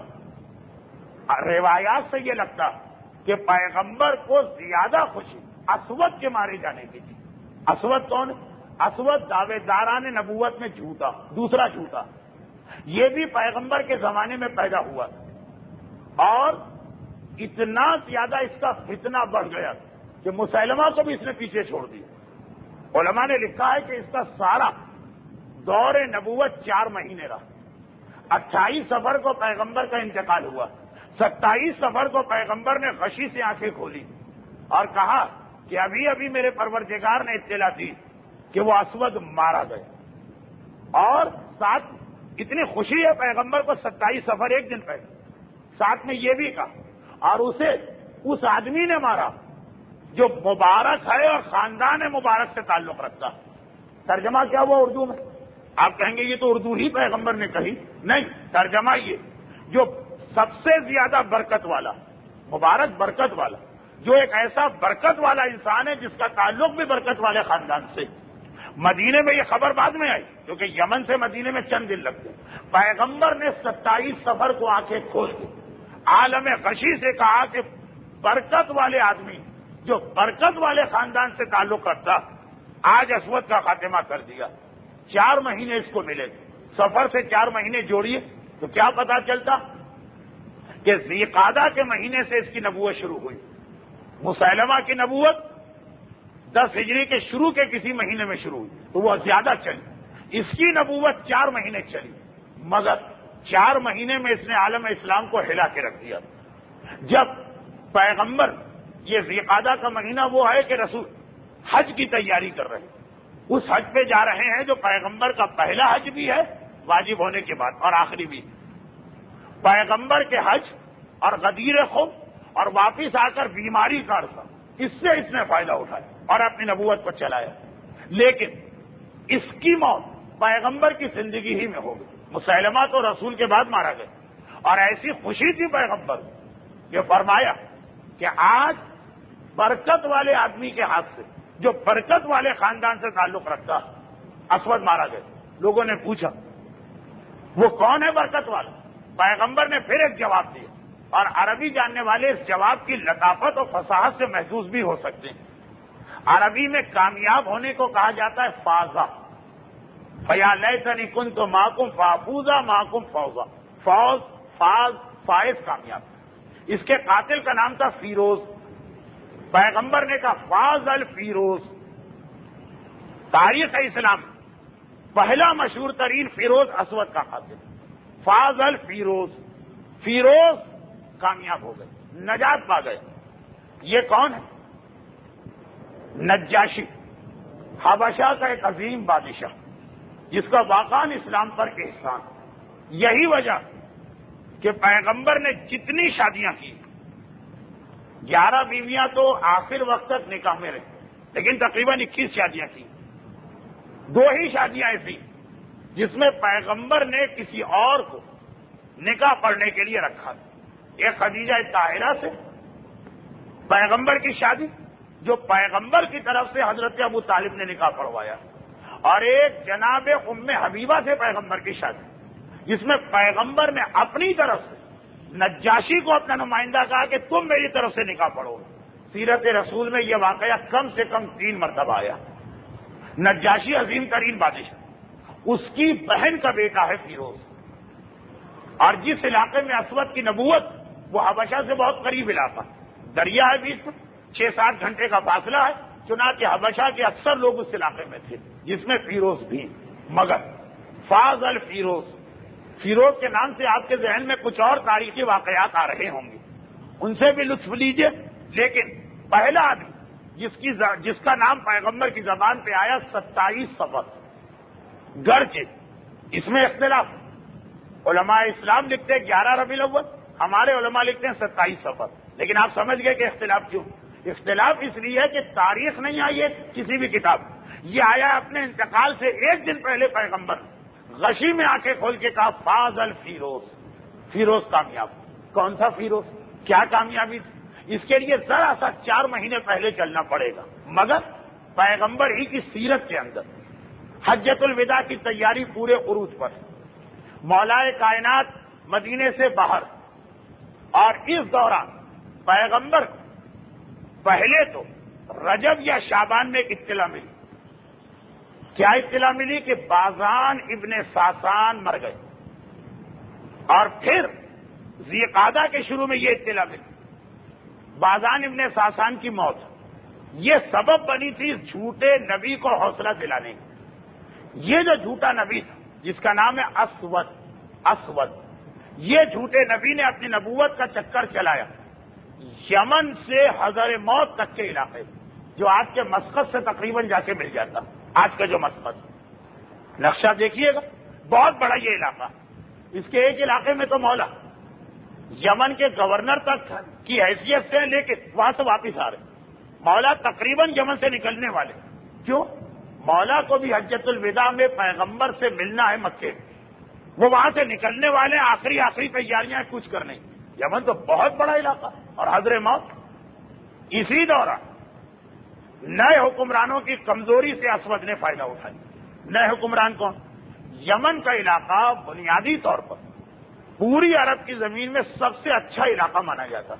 [SPEAKER 1] روایات سے یہ لگتا کہ پیغمبر کو زیادہ خوشی اسود کے مارے جانے کی تھی. اسود کون؟ اسود دعوے داران نبوت میں جھوٹا، دوسرا جھوٹا. یہ بھی پیغمبر کے زمانے میں پیدا ہوا اور اتنا زیادہ اس کا فتنہ بڑھ گیا کہ مسیلمہ کو بھی اس نے پیچھے چھوڑ دیا. علماء نے لکھا ہے کہ اس کا سارا دور نبوت 4 مہینے رہا. 28 صفر کو پیغمبر کا انتقال ہوا. 27 صفر کو پیغمبر نے غشی سے آنکھیں کھولی اور کہا کہ ابھی ابھی میرے پروردگار نے اطلاع دی کہ وہ اسود مارا گیا. اور ساتھ اتنی خوشی ہے پیغمبر کو 27 صفر ایک دن پہلے. ساتھ میں یہ بھی کہا اور اسے اس آدمی نے مارا جو مبارک ہے اور خاندان مبارک سے تعلق رکھتا. ترجمہ کیا ہوا اردو میں؟ آپ کہیں گے یہ تو اردو ہی پیغمبر نے کہی. نہیں، ترجمہ یہ جو سب سے زیادہ برکت والا، مبارک برکت والا، جو ایک ایسا برکت والا انسان ہے جس کا تعلق بھی برکت والے خاندان سے. مدینے میں یہ خبر بعد میں آئی کیونکہ یمن سے مدینے میں چند دن لگتے. پیغمبر نے 27 صفر کو آنکھیں کھول دی، عالم غشی سے کہا کہ برکت والے آدمی جو برکت والے خاندان سے تعلق رکھتا آج اسود کا خاتمہ کر دیا. 4 مہینے اس کو ملے. سفر سے 4 مہینے جوڑیے تو کیا پتا چلتا کہ ذی قعدہ کے مہینے سے اس کی نبوت شروع ہوئی. مسیلمہ کی نبوت 10 ہجری کے شروع کے کسی مہینے میں شروع ہوئی تو وہ زیادہ چلی. اس کی نبوت 4 مہینے چلی مگر 4 مہینے میں اس نے عالم اسلام کو ہلا کے رکھ دیا. جب پیغمبر، یہ ذی قعدہ کا مہینہ وہ ہے کہ رسول حج کی تیاری کر رہے ہیں، اس حج پہ جا رہے ہیں جو پیغمبر کا پہلا حج بھی ہے واجب ہونے کے بعد اور آخری بھی. پیغمبر کے حج اور غدیر خم اور واپس آ کر بیماری کا عرصہ، اس سے اس نے فائدہ اٹھایا اور اپنی نبوت کو چلایا. لیکن اس کی موت پیغمبر کی زندگی ہی میں ہو گئی. مسیلمہ تو رسول کے بعد مارا گیا اور ایسی خوشی تھی پیغمبر کہ فرمایا کہ آج برکت والے آدمی کے ہاتھ سے، جو برکت والے خاندان سے تعلق رکھتا، اسود مارا گیا. لوگوں نے پوچھا وہ کون ہے برکت والا؟ پیغمبر نے پھر ایک جواب دیا اور عربی جاننے والے اس جواب کی لطافت اور فصاحت سے محظوظ بھی ہو سکتے ہیں. عربی میں کامیاب ہونے کو کہا جاتا ہے فازا. فیا لیتنی کنت معکم فافوزا معکم فوزا. فوز، فاز، فائز، کامیاب. اس کے قاتل کا نام تھا فیروز. پیغمبر نے کہا فاز الفیروز. تاریخ اسلام پہلا مشہور ترین فیروز اسود کا قاتل. فاز الفیروز، فیروز کامیاب ہو گئے، نجات پا گئے. یہ کون ہے؟ نجاشی، حبشہ کا ایک عظیم بادشاہ جس کا واقعاً اسلام پر احسان. یہی وجہ کہ پیغمبر نے جتنی شادیاں کی، 11 بیویاں تو آخر وقت تک نکاح میں رہی لیکن تقریباً 21 شادیاں کی. 2 ہی شادیاں ایسی جس میں پیغمبر نے کسی اور کو نکاح پڑھنے کے لیے رکھا. ایک خدیجہ طاہرہ سے پیغمبر کی شادی جو پیغمبر کی طرف سے حضرت ابو طالب نے نکاح پڑھوایا، اور ایک جناب ام حبیبہ سے پیغمبر کی شادی جس میں پیغمبر نے اپنی طرف سے نجاشی کو اپنا نمائندہ کہا کہ تم میری طرف سے نکاح پڑھو. سیرت رسول میں یہ واقعہ کم سے کم 3 مرتبہ آیا. نجاشی عظیم ترین بادشاہ، اس کی بہن کا بیٹا ہے فیروز. اور جس علاقے میں اسود کی نبوت، وہ حبشہ سے بہت قریب علاقہ، دریا ہے بیچ میں، 6-7 گھنٹے کا فاصلہ ہے. چنانچہ حبشہ کے اکثر لوگ اس علاقے میں تھے جس میں فیروز بھی. مگر فاز الفیروز، فیروز کے نام سے آپ کے ذہن میں کچھ اور تاریخی واقعات آ رہے ہوں گے، ان سے بھی لطف لیجیے. لیکن پہلا آدمی جس کا نام پیغمبر کی زبان پہ آیا 27 صفر، گرچہ اس میں اختلاف. علماء اسلام لکھتے ہیں 11 ربیع الاول، ہمارے علماء لکھتے ہیں 27 صفر. لیکن آپ سمجھ گئے کہ اختلاف کیوں؟ اختلاف اس لیے ہے کہ تاریخ نہیں آئی ہے کسی بھی کتاب، یہ آیا اپنے انتقال سے ایک دن پہلے پیغمبر غشی میں آنکھیں کھول کے کہا فاز الفیروز، فیروز کامیاب۔ کون سا فیروز؟ کیا کامیابی تھی؟ اس کے لیے ذرا سا 4 مہینے پہلے چلنا پڑے گا، مگر پیغمبر ہی کی سیرت کے اندر حجۃ الوداع کی تیاری پورے عروج پر، مولائے کائنات مدینے سے باہر، اور اس دوران پیغمبر کو پہلے تو رجب یا شعبان میں ایک اطلاع ملی۔ کیا اطلاع ملی؟ کہ بازان ابن ساسان مر گئے، اور پھر ذیقعدہ کے شروع میں یہ اطلاع ملی بازان ابن ساسان کی موت۔ یہ سبب بنی تھی جھوٹے نبی کو حوصلہ دلانے کی۔ یہ جو جھوٹا نبی تھا جس کا نام ہے اسود، یہ جھوٹے نبی نے اپنی نبوت کا چکر چلایا یمن سے حضر موت تک کے علاقے، جو آج کے مسقط سے تقریباً جا کے مل جاتا۔ آج کا جو مسقط نقشہ دیکھیے گا، بہت بڑا یہ علاقہ، اس کے ایک علاقے میں تو مولا یمن کے گورنر تک کی حیثیت سے، لیکن وہاں سے واپس آ رہے، مولا تقریباً یمن سے نکلنے والے۔ کیوں؟ مولا کو بھی حجۃ الوداع میں پیغمبر سے ملنا ہے مکے، وہ وہاں سے نکلنے والے، آخری تیاریاں کچھ کرنے۔ یمن تو بہت بڑا علاقہ، اور حضر موت۔ اسی دوران نئے حکمرانوں کی کمزوری سے اسود نے فائدہ اٹھایا۔ نئے حکمران کون؟ یمن کا علاقہ بنیادی طور پر پوری عرب کی زمین میں سب سے اچھا علاقہ مانا جاتا۔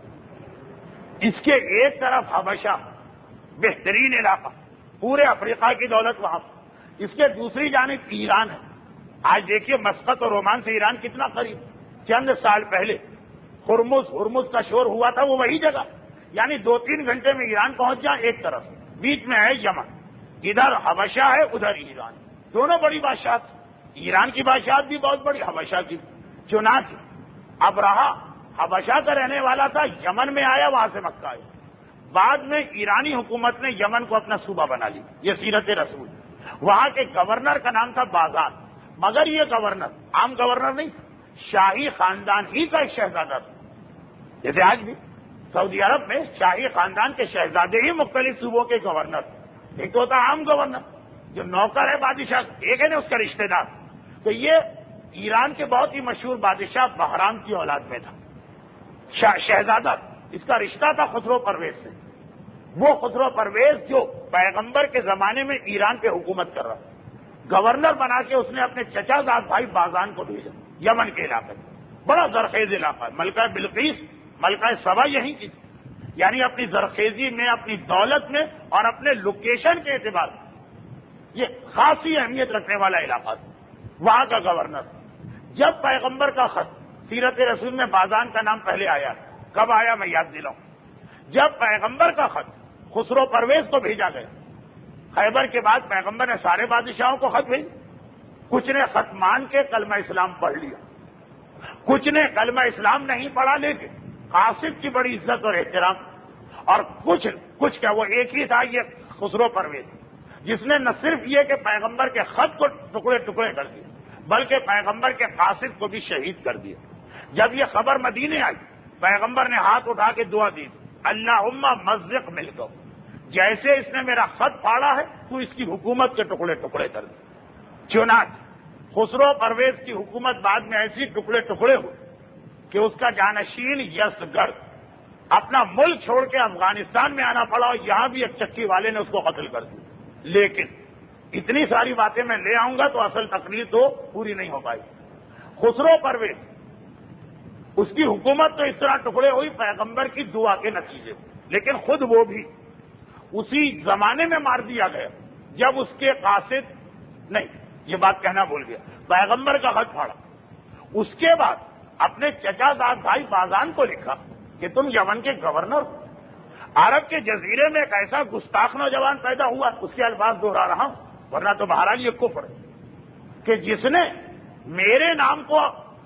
[SPEAKER 1] اس کے ایک طرف حبشہ، بہترین علاقہ، پورے افریقہ کی دولت وہاں، اس کے دوسری جانب ایران ہے۔ آج دیکھیے مسقط اور رومان سے ایران کتنا قریب۔ چند سال پہلے ہرمز کا شور ہوا تھا، وہ وہی جگہ، یعنی 2-3 گھنٹے میں ایران پہنچ جائے ایک طرف، بیچ میں ہے یمن، ادھر حبشہ ہے ادھر ایران، دونوں بڑی بادشاہت، ایران کی بادشاہت بھی بہت بڑی، حبشہ کی۔ چنانچہ اب رہا حبشہ کا رہنے والا تھا، یمن میں آیا، وہاں سے مکہ آیا۔ بعد میں ایرانی حکومت نے یمن کو اپنا صوبہ بنا لی، یہ سیرت رسول۔ وہاں کے گورنر کا نام تھا بازان، مگر یہ گورنر عام گورنر نہیں تھا، شاہی خاندان ہی کا ایک شہزادہ تھا۔ جیسے آج بھی سعودی عرب میں شاہی خاندان کے شہزادے ہی مختلف صوبوں کے گورنر، ایک تو ہوتا عام گورنر جو نوکر ہے بادشاہ، ایک ہے نا اس کا رشتہ دار۔ تو یہ ایران کے بہت ہی مشہور بادشاہ بحرام کی اولاد میں تھا، شہزادہ، اس کا رشتہ تھا خسرو پرویز سے۔ وہ خسرو پرویز جو پیغمبر کے زمانے میں ایران پہ حکومت کر رہا، گورنر بنا کے اس نے اپنے چچا زاد بھائی بازان کو بھیجا یمن کے علاقے میں، بڑا زرخیز علاقہ ہے، ملکہ بلقیس، ملکہ سبا یہیں کی، یعنی اپنی زرخیزی میں، اپنی دولت میں اور اپنے لوکیشن کے اعتبار سے یہ خاصی اہمیت رکھنے والا علاقہ تھا۔ وہاں کا گورنر، جب پیغمبر کا خط، سیرت رسول میں بازان کا نام پہلے آیا، کب آیا میں یاد دلاؤں، جب پیغمبر کا خط خسرو پرویز کو بھیجا گیا، خیبر کے بعد پیغمبر نے سارے بادشاہوں کو خط بھیجا، کچھ نے خط مان کے کلمہ اسلام پڑھ لیا، کچھ نے کلمہ اسلام نہیں پڑھا، لیکن قاصد کی بڑی عزت اور احترام، اور کچھ کیا وہ ایک ہی تھا، یہ خسرو پرویز، جس نے نہ صرف یہ کہ پیغمبر کے خط کو ٹکڑے ٹکڑے کر دیا، بلکہ پیغمبر کے قاصد کو بھی شہید کر دیا۔ جب یہ خبر مدینے آئی، پیغمبر نے ہاتھ اٹھا کے دعا دی، اللہم مزق ملک، جیسے اس نے میرا خط پھاڑا ہے تو اس کی حکومت کے ٹکڑے ٹکڑے کر دے۔ چنانچہ خسرو پرویز کی حکومت بعد میں ایسی ٹکڑے ٹکڑے ہوئے کہ اس کا جانشین یزدگرد اپنا ملک چھوڑ کے افغانستان میں آنا پڑا، اور یہاں بھی ایک چکی والے نے اس کو قتل کر دیا۔ لیکن اتنی ساری باتیں میں لے آؤں گا تو اصل تقریر تو پوری نہیں ہو پائی۔ خسرو پرویز، اس کی حکومت تو اس طرح ٹکڑے ہوئی پیغمبر کی دعا کے نتیجے، لیکن خود وہ بھی اسی زمانے میں مار دیا گیا جب اس کے قاصد، نہیں یہ بات کہنا بھول گیا، پیغمبر کا خط پھاڑا، اس کے بعد اپنے چچا زاد بھائی بازان کو لکھا کہ تم یمن کے گورنر ہو۔ عرب کے جزیرے میں ایک ایسا گستاخ نوجوان پیدا ہوا، اس کے الفاظ دوہرا رہا ہوں، ورنہ تو بہرحال یہ کفر ہے، کہ جس نے میرے نام کو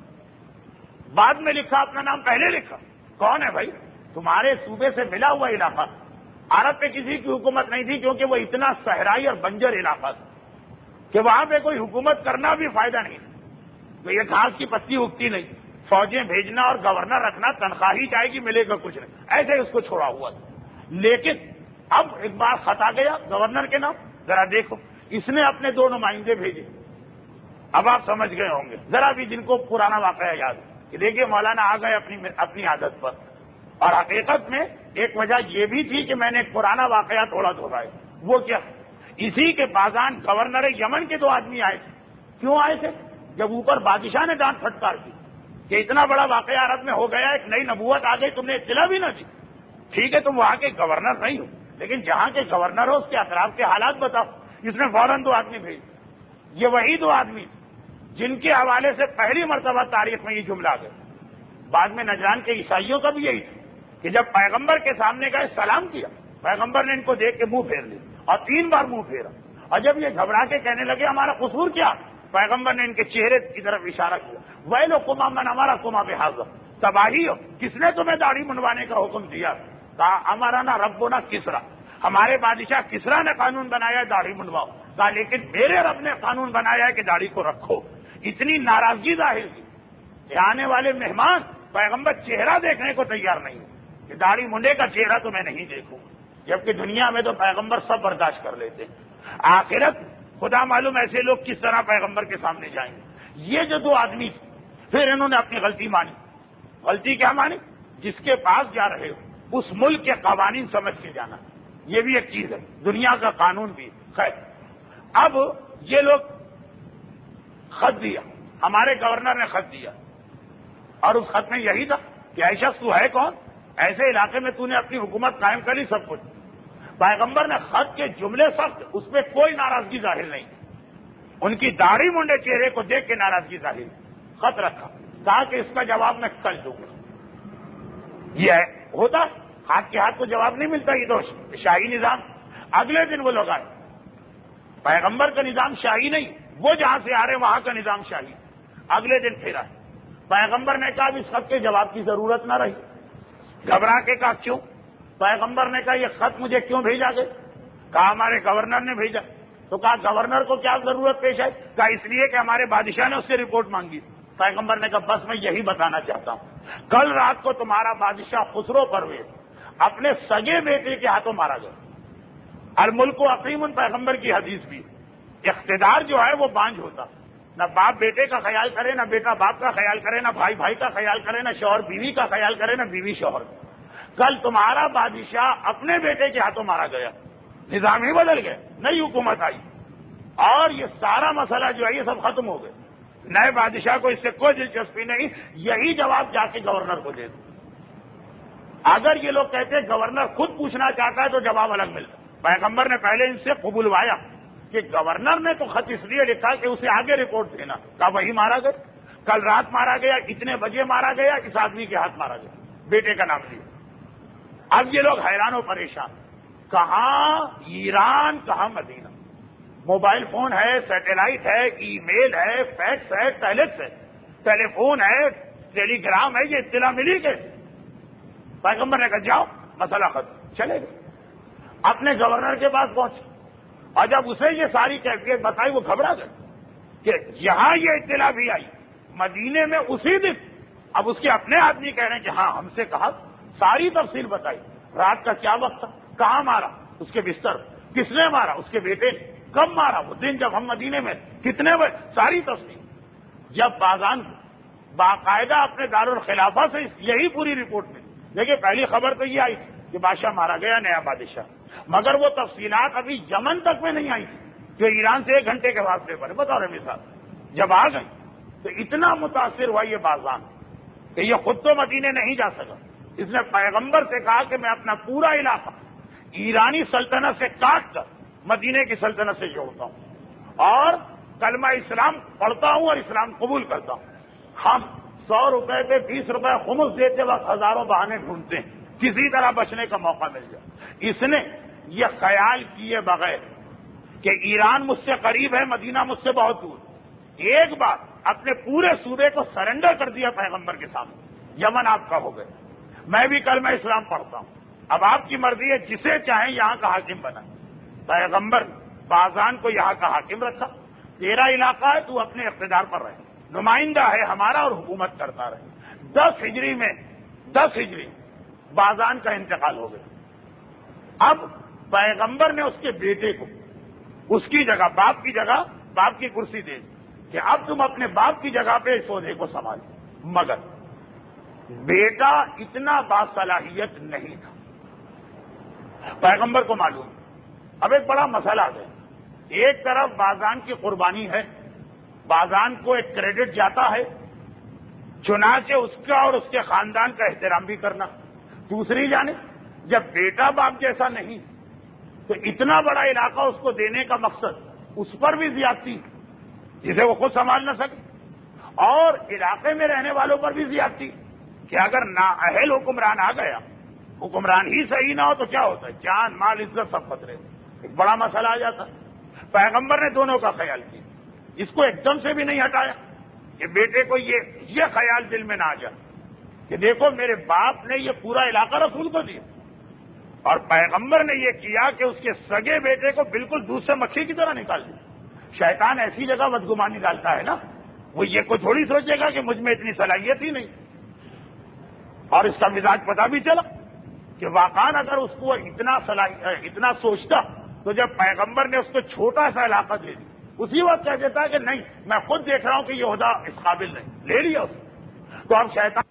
[SPEAKER 1] بعد میں لکھا، اپنا نام پہلے لکھا۔ کون ہے بھائی؟ تمہارے صوبے سے ملا ہوا علاقہ، عرب پہ کسی کی حکومت نہیں تھی، کیونکہ وہ اتنا صحرائی اور بنجر علاقہ تھا کہ وہاں پہ کوئی حکومت کرنا بھی فائدہ نہیں تھا، تو یہ گھاس کی پتی اگتی نہیں، فوجیں بھیجنا اور گورنر رکھنا، تنخواہ ہی جائے گی، ملے گا کچھ نہیں، ایسے ہی اس کو چھوڑا ہوا تھا۔ لیکن اب ایک بار خط آ گیا گورنر کے نام، ذرا دیکھو اس نے اپنے 2 نمائندے بھیجے. اب آپ سمجھ گئے ہوں گے ذرا بھی جن کو پرانا واقعہ یاد ہے کہ دیکھیے مولانا آ گئے اپنی عادت پر. اور حقیقت میں ایک وجہ یہ بھی تھی کہ میں نے ایک پرانا واقعہ تھوڑا دہرائے. وہ کیا؟ اسی کے بازان گورنر یمن کے 2 آدمی آئے تھے. کیوں آئے تھے؟ جب اوپر بادشاہ نے ڈانٹ پھٹکار کی کہ اتنا بڑا واقعہ عرب میں ہو گیا، ایک نئی نبوت آ گئی، تم نے اطلاع بھی نہ دی. ٹھیک ہے تم وہاں کے گورنر نہیں ہو، لیکن جہاں کے گورنر ہو اس کے اطراف کے حالات بتاؤ. اس نے فوراً 2 آدمی بھیج. یہ وہی 2 آدمی جن کے حوالے سے پہلی مرتبہ تاریخ میں یہ جملہ آ گیا. بعد میں نجران کے عیسائیوں کا بھی یہی تھا کہ جب پیغمبر کے سامنے گئے سلام کیا، پیغمبر نے ان کو دیکھ کے منہ پھیر لیا اور 3 بار منہ پھیرا. اور جب یہ گھبرا کے کہنے لگے ہمارا قصور کیا، پیغمبر نے ان کے چہرے کی طرف اشارہ کیا. ویلو کما من ہمارا کما بحاظہ، تباہی ہو، کس نے تمہیں داڑھی منڈوانے کا حکم دیا؟ کہا ہمارا نا ربنا کسرا، ہمارے بادشاہ کسرا نے قانون بنایا ہے داڑھی منڈواؤ. کہا لیکن میرے رب نے قانون بنایا ہے کہ داڑھی کو رکھو. اتنی ناراضگی ظاہر کی کہ آنے والے مہمان پیغمبر چہرہ دیکھنے کو تیار نہیں کہ داڑھی منڈے کا چہرہ تو میں نہیں دیکھوں. جبکہ دنیا میں تو پیغمبر سب برداشت کر لیتے ہیں، آخرت خدا معلوم ایسے لوگ کس طرح پیغمبر کے سامنے جائیں گے. یہ جو 2 آدمی تھے پھر انہوں نے اپنی غلطی مانی. غلطی کیا مانی؟ جس کے پاس جا رہے ہو اس ملک کے قوانین سمجھ کے جانا. یہ بھی ایک چیز ہے، دنیا کا قانون بھی. خیر اب یہ لوگ خط دیا، ہمارے گورنر نے خط دیا اور اس خط میں یہی تھا کہ اے شخص تو ہے کون، ایسے علاقے میں تو نے اپنی حکومت قائم کری سب کچھ. پیغمبر نے خط کے جملے سخت، اس پہ کوئی ناراضگی ظاہر نہیں، ان کی داڑھی منڈے چہرے کو دیکھ کے ناراضگی ظاہر. خط رکھا، کہا کہ اس کا جواب میں کل دوں گا. یہ ہے ہوتا ہاتھ کے ہاتھ کو جواب نہیں ملتا، یہ تو شاہی نظام. اگلے دن وہ لوگ آئے. پیغمبر کا نظام شاہی نہیں، وہ جہاں سے آ رہے وہاں کا نظام شاہی. اگلے دن پھر آئے. پیغمبر نے کہا اس خط کے جواب کی ضرورت نہ رہی. گھبرا کے کہا کیوں؟ پیغمبر نے کہا یہ خط مجھے کیوں بھیجا گیا؟ کہا ہمارے گورنر نے بھیجا. تو کہا گورنر کو کیا ضرورت پیش آئی؟ کہا اس لیے کہ ہمارے بادشاہ نے اس سے رپورٹ مانگی. پیغمبر نے کہا بس میں یہی بتانا چاہتا ہوں، کل رات کو تمہارا بادشاہ خسرو پرویز اپنے سگے بیٹے کے ہاتھوں مارا گیا. الملک و عقیم پیغمبر کی حدیث بھی. اقتدار جو ہے وہ بانجھ ہوتا، نہ باپ بیٹے کا خیال کرے، نہ بیٹا باپ کا خیال کرے، نہ بھائی بھائی کا خیال کرے، نہ شوہر بیوی کا خیال کرے، نہ بیوی شوہر کا. کل تمہارا بادشاہ اپنے بیٹے کے ہاتھوں مارا گیا، نظام ہی بدل گئے، نئی حکومت آئی اور یہ سارا مسئلہ جو ہے یہ سب ختم ہو گئے. نئے بادشاہ کو اس سے کوئی دلچسپی نہیں. یہی جواب جا کے گورنر کو دے دو. اگر یہ لوگ کہتے گورنر خود پوچھنا چاہتا ہے تو جواب الگ ملتا. پیغمبر نے پہلے ان سے قبولوایا کہ گورنر نے تو خط اس لیے لکھا کہ اسے آگے رپورٹ دینا. کہا وہی مارا گیا، کل رات مارا گیا، اتنے بجے مارا گیا، اس آدمی کے ہاتھ مارا گیا، بیٹے کا نام لیا. اب یہ لوگ حیران و پریشان، کہاں ایران کہاں مدینہ. موبائل فون ہے، سیٹلائٹ ہے، ای میل ہے، فیکس ہے، ٹیلیکس ہے، ٹیلی فون ہے، ٹیلی گرام ہے، یہ اطلاع ملی کیسے؟ پیغمبر نے کہا جاؤ مسئلہ ختم. چلے گئے اپنے گورنر کے پاس پہنچے اور جب اسے یہ ساری کیفیت بتائی وہ گھبرا گئے کہ یہاں یہ اطلاع بھی آئی مدینے میں اسی دن. اب اس کے اپنے آدمی کہہ رہے ہیں کہ ہاں ہم سے کہا، ساری تفصیل بتائی، رات کا کیا وقت تھا، کہاں مارا، اس کے بستر، کس نے مارا، اس کے بیٹے نے، کب مارا، وہ دن جب ہم مدینے میں کتنے بجے، ساری تفصیل. جب بازان باقاعدہ اپنے دارالخلافہ سے یہی پوری رپورٹ ملی. دیکھیے پہلی خبر تو یہ آئی تھی کہ بادشاہ مارا گیا، نیا بادشاہ، مگر وہ تفصیلات ابھی یمن تک میں نہیں آئی تھی جو ایران سے 1 گھنٹے کے واسطے پر. بطور مثال جب آ گئی تو اتنا متاثر ہوا یہ بازان کہ یہ خود تو مدینے نہیں جا سکا. اس نے پیغمبر سے کہا کہ میں اپنا پورا علاقہ ایرانی سلطنت سے کاٹ کر مدینے کی سلطنت سے جوڑتا ہوں اور کلمہ اسلام پڑھتا ہوں اور اسلام قبول کرتا ہوں. ہم 100 روپے پہ 20 روپے خمس دیتے وقت ہزاروں بہانے ڈھونڈتے ہیں کسی طرح بچنے کا موقع مل جائے. اس نے یہ خیال کیے بغیر کہ ایران مجھ سے قریب ہے، مدینہ مجھ سے بہت دور، ایک بار اپنے پورے صوبے کو سرنڈر کر دیا پیغمبر کے سامنے. یمن آپ کا ہو گئے، میں بھی کلمہ اسلام پڑھتا ہوں، اب آپ کی مرضی ہے جسے چاہیں یہاں کا حاکم بنائیں. پیغمبر بازان کو یہاں کا حاکم رکھا. تیرا علاقہ ہے، تو اپنے اقتدار پر رہے، نمائندہ ہے ہمارا اور حکومت کرتا رہے. 10 ہجری میں 10 ہجری بازان کا انتقال ہو گیا. اب پیغمبر نے اس کے بیٹے کو اس کی جگہ باپ کی جگہ باپ کی کرسی دے دی کہ اب تم اپنے باپ کی جگہ پہ اس عہدے کو سنبھالو، مگر بیٹا اتنا باصلاحیت نہیں تھا، پیغمبر کو معلوم۔ اب ایک بڑا مسئلہ ہے، ایک طرف بازان کی قربانی ہے، بازان کو ایک کریڈٹ جاتا ہے، چنانچہ اس کا اور اس کے خاندان کا احترام بھی کرنا، دوسری جانب جب بیٹا باپ جیسا نہیں تو اتنا بڑا علاقہ اس کو دینے کا مقصد اس پر بھی زیادتی جسے وہ خود سنبھال نہ سکے، اور علاقے میں رہنے والوں پر بھی زیادتی کہ اگر نااہل حکمران آ گیا، حکمران ہی صحیح نہ ہو تو کیا ہوتا ہے، جان مال عزت سب خطرے، ایک بڑا مسئلہ آ جاتا۔ پیغمبر نے دونوں کا خیال کیا، اس کو ایک دم سے بھی نہیں ہٹایا کہ بیٹے کو یہ خیال دل میں نہ آ جائے کہ دیکھو میرے باپ نے یہ پورا علاقہ رسول کو دیا، اور پیغمبر نے یہ کیا کہ اس کے سگے بیٹے کو بالکل دودھ سے مکھی کی طرح نکال دیا۔ شیطان ایسی جگہ بدگمانی ڈالتا ہے نا، وہ یہ کوئی تھوڑی سوچے گا کہ مجھ میں اتنی صلاحیت ہی نہیں، اور اس کا مزاج پتہ بھی چلا کہ واقعاً اگر اس کو اتنا سوچتا تو جب پیغمبر نے اس کو چھوٹا سا علاقہ دے دیا اسی وقت کہہ دیتا کہ نہیں میں خود دیکھ رہا ہوں کہ یہ عہدہ اس قابل نہیں، لے لیا اس نے۔ تو اب شیطان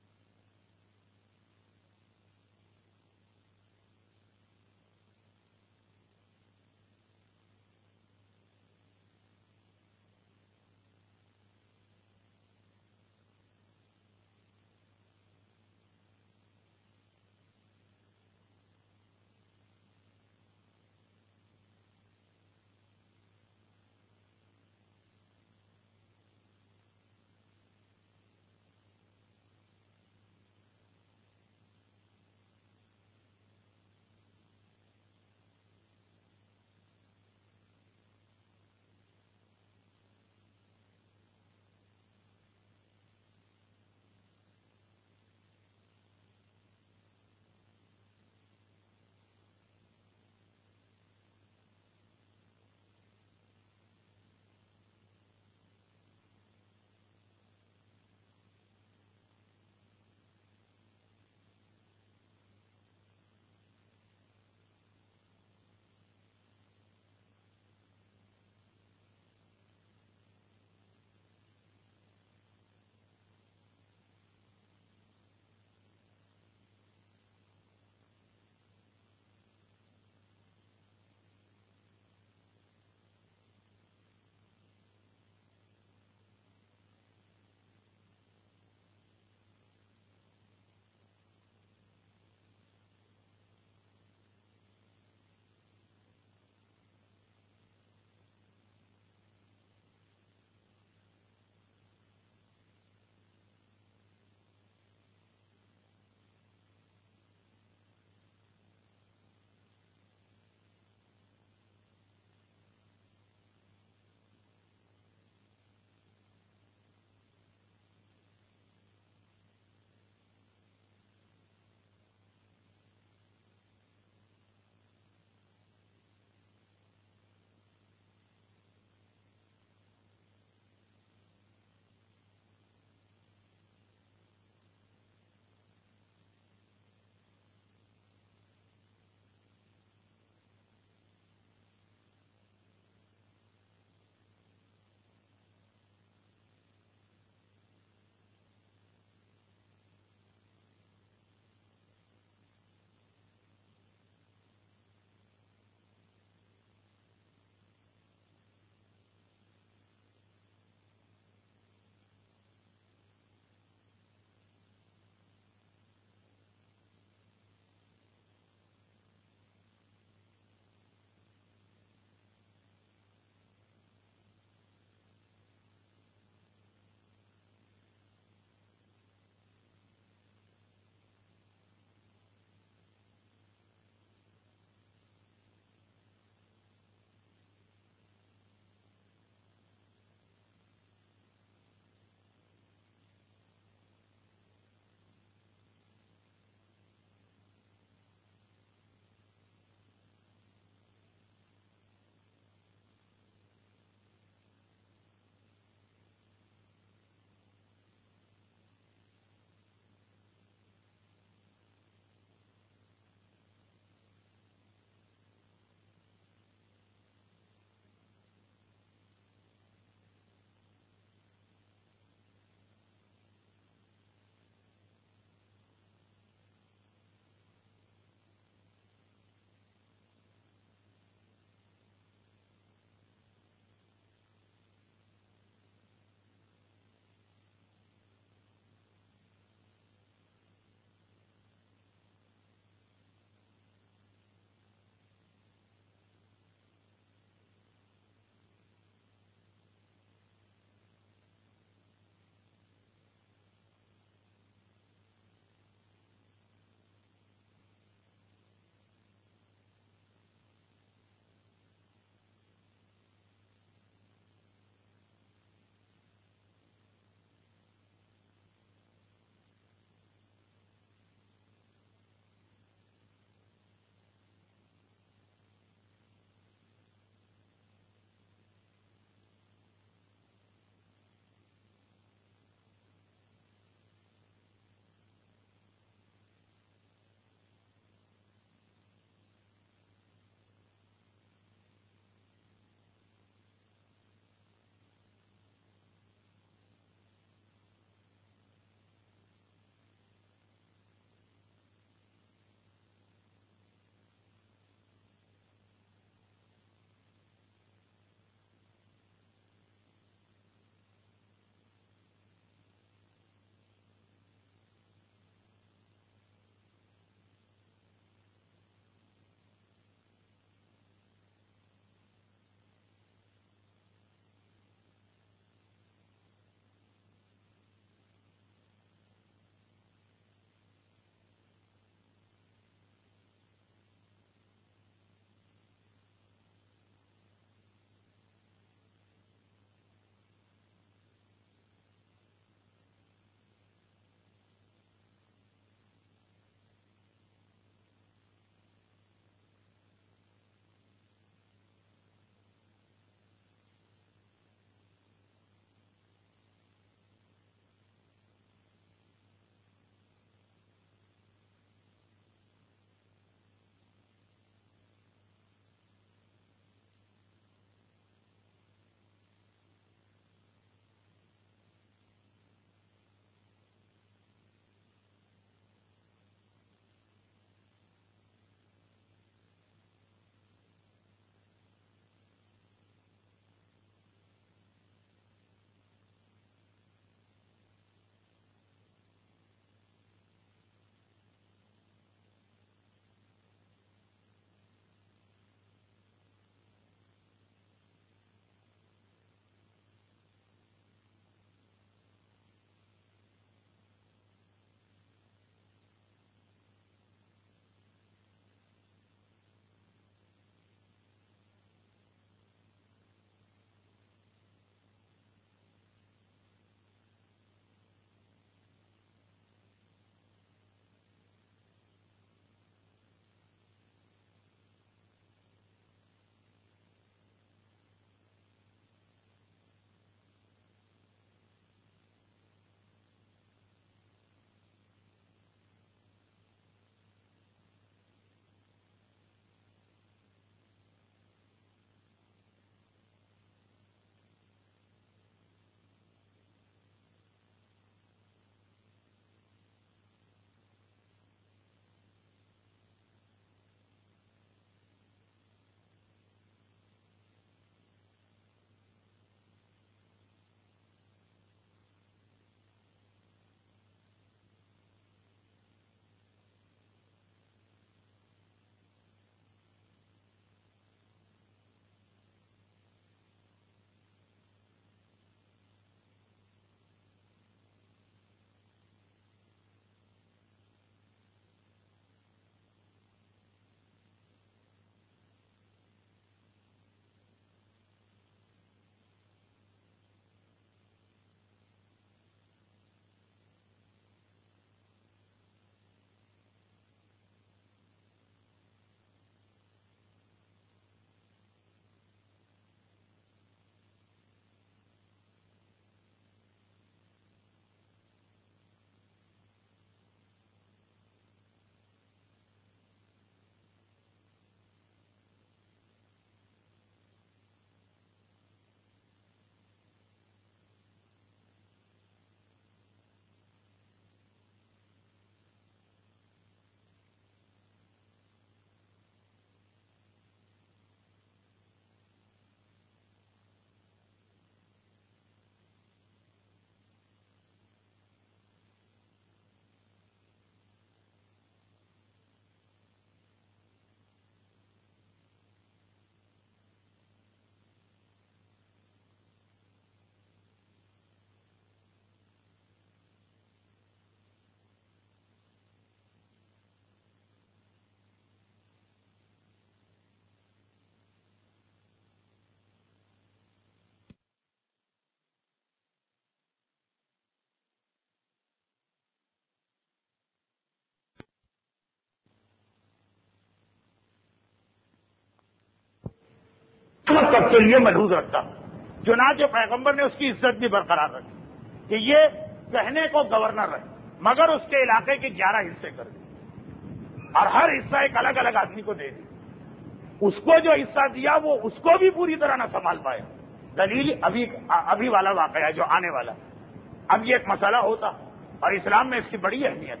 [SPEAKER 1] قیامت تک کے لیے ملحوظ رکھتا. چنانچہ پیغمبر نے اس کی عزت بھی برقرار رکھی کہ یہ کہنے کو گورنر رہے مگر اس کے علاقے کے 11 حصے کر دیے اور ہر حصہ ایک الگ الگ آدمی کو دے دیا. اس کو جو حصہ دیا وہ اس کو بھی پوری طرح نہ سنبھال پایا. دلیل ابھی والا واقعہ ہے جو آنے والا. اب یہ ایک مسئلہ ہوتا اور اسلام میں اس کی بڑی اہمیت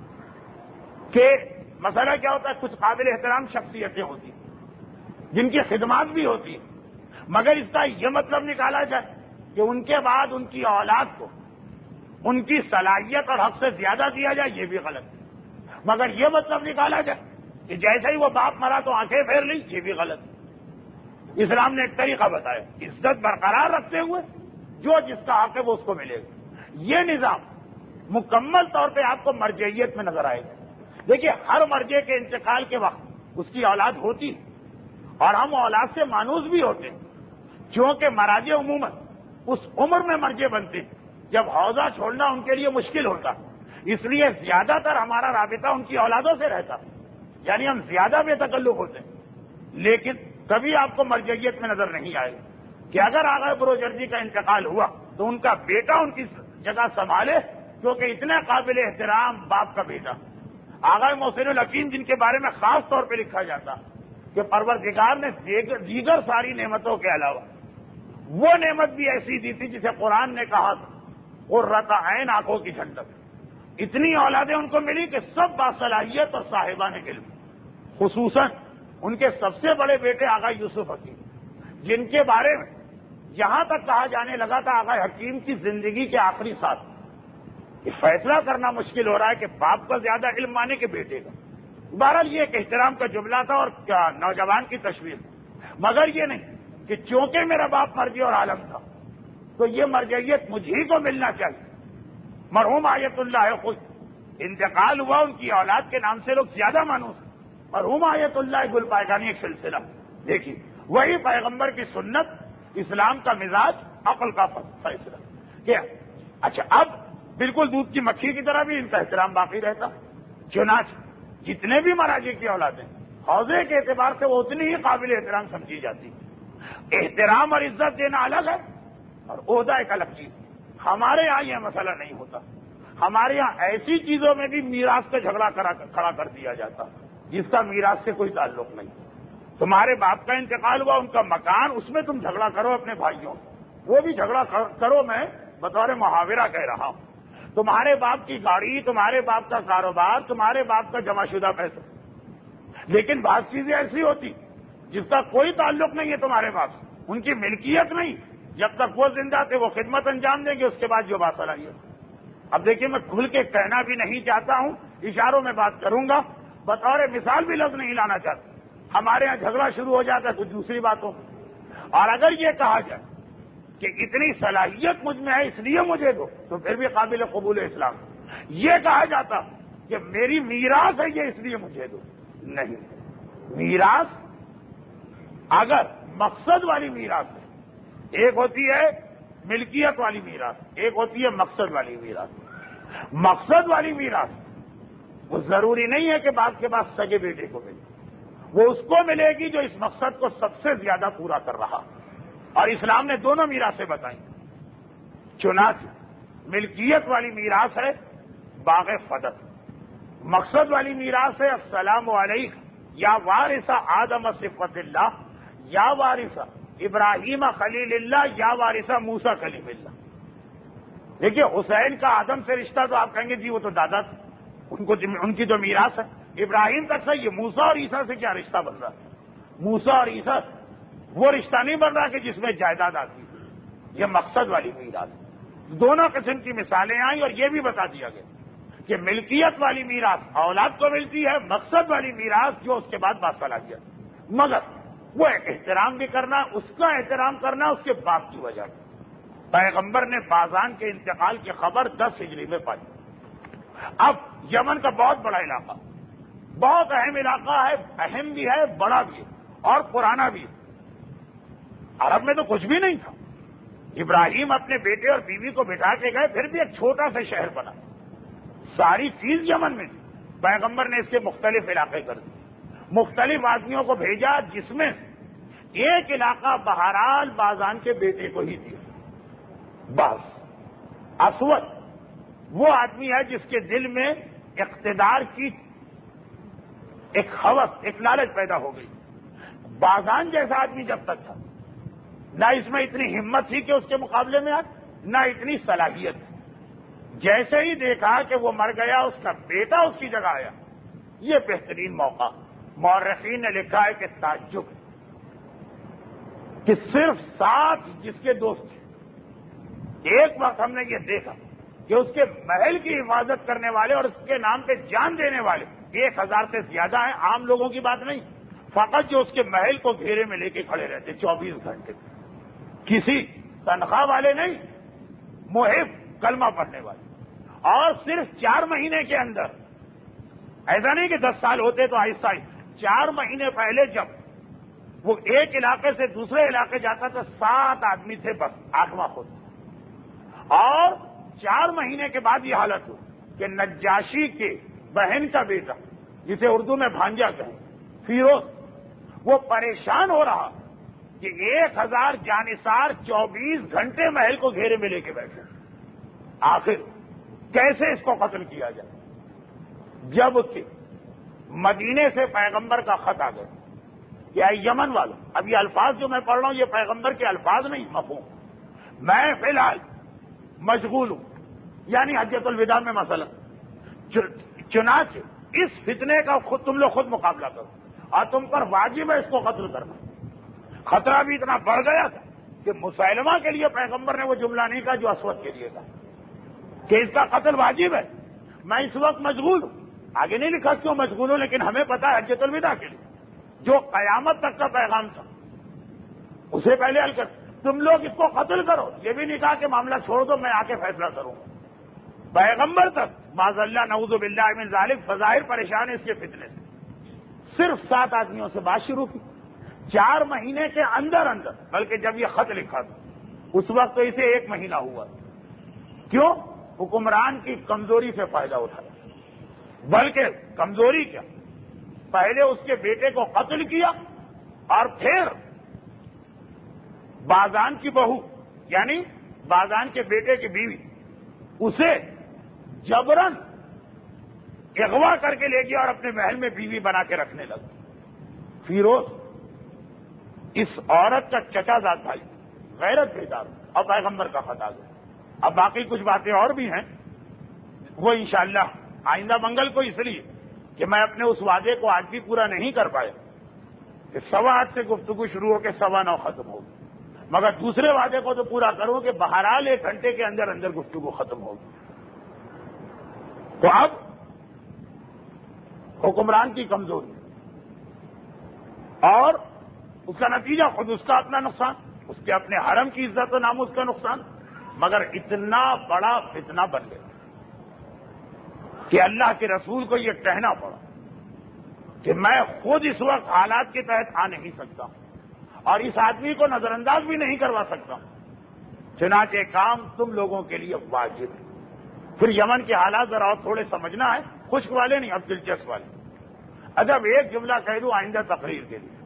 [SPEAKER 1] ہے کہ مسئلہ کیا ہوتا ہے. کچھ قابل احترام شخصیتیں ہوتی ہیں جن کی خدمات بھی ہوتی ہیں مگر اس کا یہ مطلب نکالا جائے کہ ان کے بعد ان کی اولاد کو ان کی صلاحیت اور حق سے زیادہ دیا جائے, یہ بھی غلط ہے. مگر یہ مطلب نکالا جائے کہ جیسے ہی وہ باپ مرا تو آنکھیں پھیر لی, یہ بھی غلط ہے. اسلام نے ایک طریقہ بتایا عزت برقرار رکھتے ہوئے جو جس کا حق ہے وہ اس کو ملے گا. یہ نظام مکمل طور پہ آپ کو مرجعیت میں نظر آئے گا. دیکھیے ہر مرجع کے انتقال کے وقت اس کی اولاد ہوتی ہے اور ہم اولاد سے مانوس بھی ہوتے ہیں کیونکہ مراجع عموماً اس عمر میں مرجع بنتے جب حوضہ چھوڑنا ان کے لیے مشکل ہوتا. اس لیے زیادہ تر ہمارا رابطہ ان کی اولادوں سے رہتا, یعنی ہم زیادہ بے تکلف ہوتے ہیں. لیکن کبھی آپ کو مرجعیت میں نظر نہیں آئے کہ اگر آغا بروجردی کا انتقال ہوا تو ان کا بیٹا ان کی جگہ سنبھالے کیونکہ اتنے قابل احترام باپ کا بیٹا. آغا محسن الحکیم جن کے بارے میں خاص طور پہ لکھا جاتا کہ پروردگار نے دیگر ساری نعمتوں کے علاوہ وہ نعمت بھی ایسی دی تھی جسے قرآن نے کہا تھا قرۃ عین, آنکھوں کی ٹھنڈک. اتنی اولادیں ان کو ملی کہ سب باصلاحیت اور صاحبان علم, خصوصاً ان کے سب سے بڑے بیٹے آغا یوسف حکیم جن کے بارے میں یہاں تک کہا جانے لگا تھا آغا حکیم کی زندگی کے آخری سال کہ فیصلہ کرنا مشکل ہو رہا ہے کہ باپ کا زیادہ علم مانے کہ بیٹے کا. بہرحال یہ ایک احترام کا جملہ تھا اور نوجوان کی تشویش, مگر یہ نہیں کہ چونکہ میرا باپ مرجع اور عالم تھا تو یہ مرجعیت مجھے کو ملنا چاہیے. مرحوم آیت اللہ خود انتقال ہوا, ان کی اولاد کے نام سے لوگ زیادہ مانوس ہیں. مرحوم آیت اللہ گل پائگانی ایک سلسلہ دیکھیے, وہی پیغمبر کی سنت, اسلام کا مزاج, عقل کا فیصلہ کہ اچھا اب بالکل دودھ کی مکھی کی طرح بھی ان کا احترام باقی رہتا. چنانچہ جتنے بھی مراجع کی اولادیں حوضے کے اعتبار سے وہ اتنی ہی قابل احترام سمجھی جاتی. احترام اور عزت دینا الگ ہے اور عہدہ ایک الگ چیز. ہمارے یہاں یہ مسئلہ نہیں ہوتا. ہمارے یہاں ایسی چیزوں میں بھی میراث کا جھگڑا کھڑا کر دیا جاتا جس کا میراث سے کوئی تعلق نہیں. تمہارے باپ کا انتقال ہوا, ان کا مکان, اس میں تم جھگڑا کرو اپنے بھائیوں, وہ بھی جھگڑا کرو. میں بطور محاورہ کہہ رہا ہوں. تمہارے باپ کی گاڑی, تمہارے باپ کا کاروبار, تمہارے باپ کا جمع شدہ پیسہ, لیکن بعض چیزیں ایسی ہوتی جس کا کوئی تعلق نہیں ہے تمہارے باپ سے, ان کی ملکیت نہیں. جب تک وہ زندہ تھے وہ خدمت انجام دیں گے, اس کے بعد جو بات صلاحیت. اب دیکھیے میں کھل کے کہنا بھی نہیں چاہتا ہوں, اشاروں میں بات کروں گا, بطور مثال بھی لفظ نہیں لانا چاہتا. ہمارے یہاں جھگڑا شروع ہو جاتا ہے کچھ دوسری باتوں. اور اگر یہ کہا جائے کہ اتنی صلاحیت مجھ میں ہے اس لیے مجھے دو, تو پھر بھی قابل قبول اسلام. یہ کہا جاتا کہ میری میراث ہے یہ اس لیے مجھے دو, نہیں. میراث اگر مقصد والی میراث ہے, ایک ہوتی ہے ملکیت والی میراث, ایک ہوتی ہے مقصد والی میراث. مقصد والی میراث وہ ضروری نہیں ہے کہ باپ کے پاس سگے بیٹے کو ملے, وہ اس کو ملے گی جو اس مقصد کو سب سے زیادہ پورا کر رہا. اور اسلام نے دونوں میراثیں بتائیں. چنانچہ ملکیت والی میراث ہے باغ فدق, مقصد والی میراث ہے السلام علیک یا وارث آدم صفت اللہ یا وارث ابراہیم خلیل اللہ یا وارث موسیٰ کلیم اللہ. دیکھیے حسین کا آدم سے رشتہ تو آپ کہیں گے جی وہ تو دادا تھا, ان کی تو میراث ہے. ابراہیم تک سے یہ موسیٰ اور عیسیٰ سے کیا رشتہ بن رہا ہے؟ موسیٰ اور عیسیٰ وہ رشتہ نہیں بن رہا کہ جس میں جائیداد آتی ہے. یہ مقصد والی میراث. دونوں قسم کی مثالیں آئیں اور یہ بھی بتا دیا گیا کہ ملکیت والی میراث اولاد کو ملتی ہے, مقصد والی میراث جو اس کے بعد باصلاحیت. مگر وہ احترام بھی کرنا, اس کا احترام کرنا اس کے باپ کی وجہ سے. پیغمبر نے بازان کے انتقال کی خبر 10 ہجری میں پائی. اب یمن کا بہت بڑا علاقہ, بہت اہم علاقہ ہے, اہم بھی ہے, بڑا بھی ہے اور پرانا بھی ہے. عرب میں تو کچھ بھی نہیں تھا. ابراہیم اپنے بیٹے اور بیوی کو بٹھا کے گئے, پھر بھی ایک چھوٹا سا شہر بنا. ساری چیز یمن میں تھی. پیغمبر نے اس کے مختلف علاقے کر دیے, مختلف آدمیوں کو بھیجا, جس میں ایک علاقہ بہرحال بازان کے بیٹے کو ہی دیا. بس اسود وہ آدمی ہے جس کے دل میں اقتدار کی ایک ہوس، ایک لالچ پیدا ہو گئی. بازان جیسا آدمی جب تک تھا، نہ اس میں اتنی ہمت تھی کہ اس کے مقابلے میں نہ اتنی صلاحیت تھی. جیسے ہی دیکھا کہ وہ مر گیا، اس کا بیٹا اس کی جگہ آیا. یہ بہترین موقع. مورخین نے لکھا ہے کہ تعجب کہ صرف 7 جس کے دوست تھے، ایک وقت ہم نے یہ دیکھا کہ اس کے محل کی حفاظت کرنے والے اور اس کے نام پہ جان دینے والے 1000 سے زیادہ ہیں. عام لوگوں کی بات نہیں، فقط جو اس کے محل کو گھیرے میں لے کے کھڑے رہتے 24 گھنٹے. کسی تنخواہ والے نہیں، محب کلمہ پڑھنے والے. اور صرف 4 مہینے کے اندر، ایسا نہیں کہ 10 سال ہوتے تو آہستہ آہستہ، 4 مہینے پہلے جب وہ ایک علاقے سے دوسرے علاقے جاتا تھا 7 آدمی تھے بس، 8واں خود. اور 4 مہینے کے بعد یہ حالت ہوئی کہ نجاشی کے بہن کا بیٹا، جسے اردو میں بھانجا کہیں، فیروز، وہ پریشان ہو رہا کہ 1000 جانثار 24 گھنٹے محل کو گھیرے میں لے کے بیٹھے. آخر کیسے اس کو قتل کیا جائے؟ جب کہ مدینے سے پیغمبر کا خط آ گیا کہ اے یمن والوں، اب یہ الفاظ جو میں پڑھ رہا ہوں یہ پیغمبر کے الفاظ نہیں، مفہوم. میں فی الحال مشغول ہوں، یعنی حجۃ الوداع میں مثلا. چنانچہ اس فتنے کا تم لوگ خود مقابلہ کرو اور تم پر واجب ہے اس کو قتل کرنا. خطرہ بھی اتنا بڑھ گیا تھا کہ مسلمہ کے لیے پیغمبر نے وہ جملہ نہیں کہا جو اسود کے لیے کہا کہ اس کا قتل واجب ہے. میں اس وقت مشغول ہوں. آگے نہیں لکھا کیوں مشغول ہوں، لیکن ہمیں پتا ہے حجۃ الوداع کے لیے جو قیامت تک کا پیغام تھا اسے پہلے حل کر. تم لوگ اس کو قتل کرو، یہ بھی نہیں کہا کہ معاملہ چھوڑ دو میں آ کے فیصلہ کروں. پیغمبر تک معاذ اللہ نعوذ باللہ من ذالک بظاہر پریشان ہے اس کے فتنے سے. صرف 7 آدمیوں سے بات شروع کی 4 مہینے کے اندر اندر، بلکہ جب یہ خط لکھا تھا اس وقت تو اسے 1 مہینہ ہوا. کیوں؟ حکمران کی کمزوری سے فائدہ اٹھایا. بلکہ کمزوری کیا، پہلے اس کے بیٹے کو قتل کیا اور پھر بازان کی بہو، یعنی بازان کے بیٹے کی بیوی، اسے جبرن اغوا کر کے لے گیا اور اپنے محل میں بیوی بنا کے رکھنے لگا. فیروز اس عورت کا چچا زاد بھائی، غیرت بیدار، اور پیغمبر کا خط آ گیا. اب باقی کچھ باتیں اور بھی ہیں، وہ انشاءاللہ آئندہ منگل کو، اس لیے کہ میں اپنے اس وعدے کو آج بھی پورا نہیں کر پایا کہ 8:15 سے گفتگو شروع ہو کے 9:15 ختم ہوگی، مگر دوسرے وعدے کو تو پورا کروں کہ بہرحال 1 گھنٹے کے اندر اندر گفتگو ختم ہوگی. تو اب حکمران کی کمزوری اور اس کا نتیجہ خود اس کا اپنا نقصان، اس کے اپنے حرم کی عزت و ناموس کا نقصان، مگر اتنا بڑا فتنہ بن گیا کہ اللہ کے رسول کو یہ کہنا پڑا کہ میں خود اس وقت حالات کے تحت آ نہیں سکتا اور اس آدمی کو نظر انداز بھی نہیں کروا سکتا. چنانچہ کام تم لوگوں کے لیے واجب ہے. پھر یمن کے حالات ذرا اور تھوڑے سمجھنا ہے، خشک والے نہیں، اب دلچسپ والے. ادب ایک جملہ کہہ دوں آئندہ تقریر کے لیے.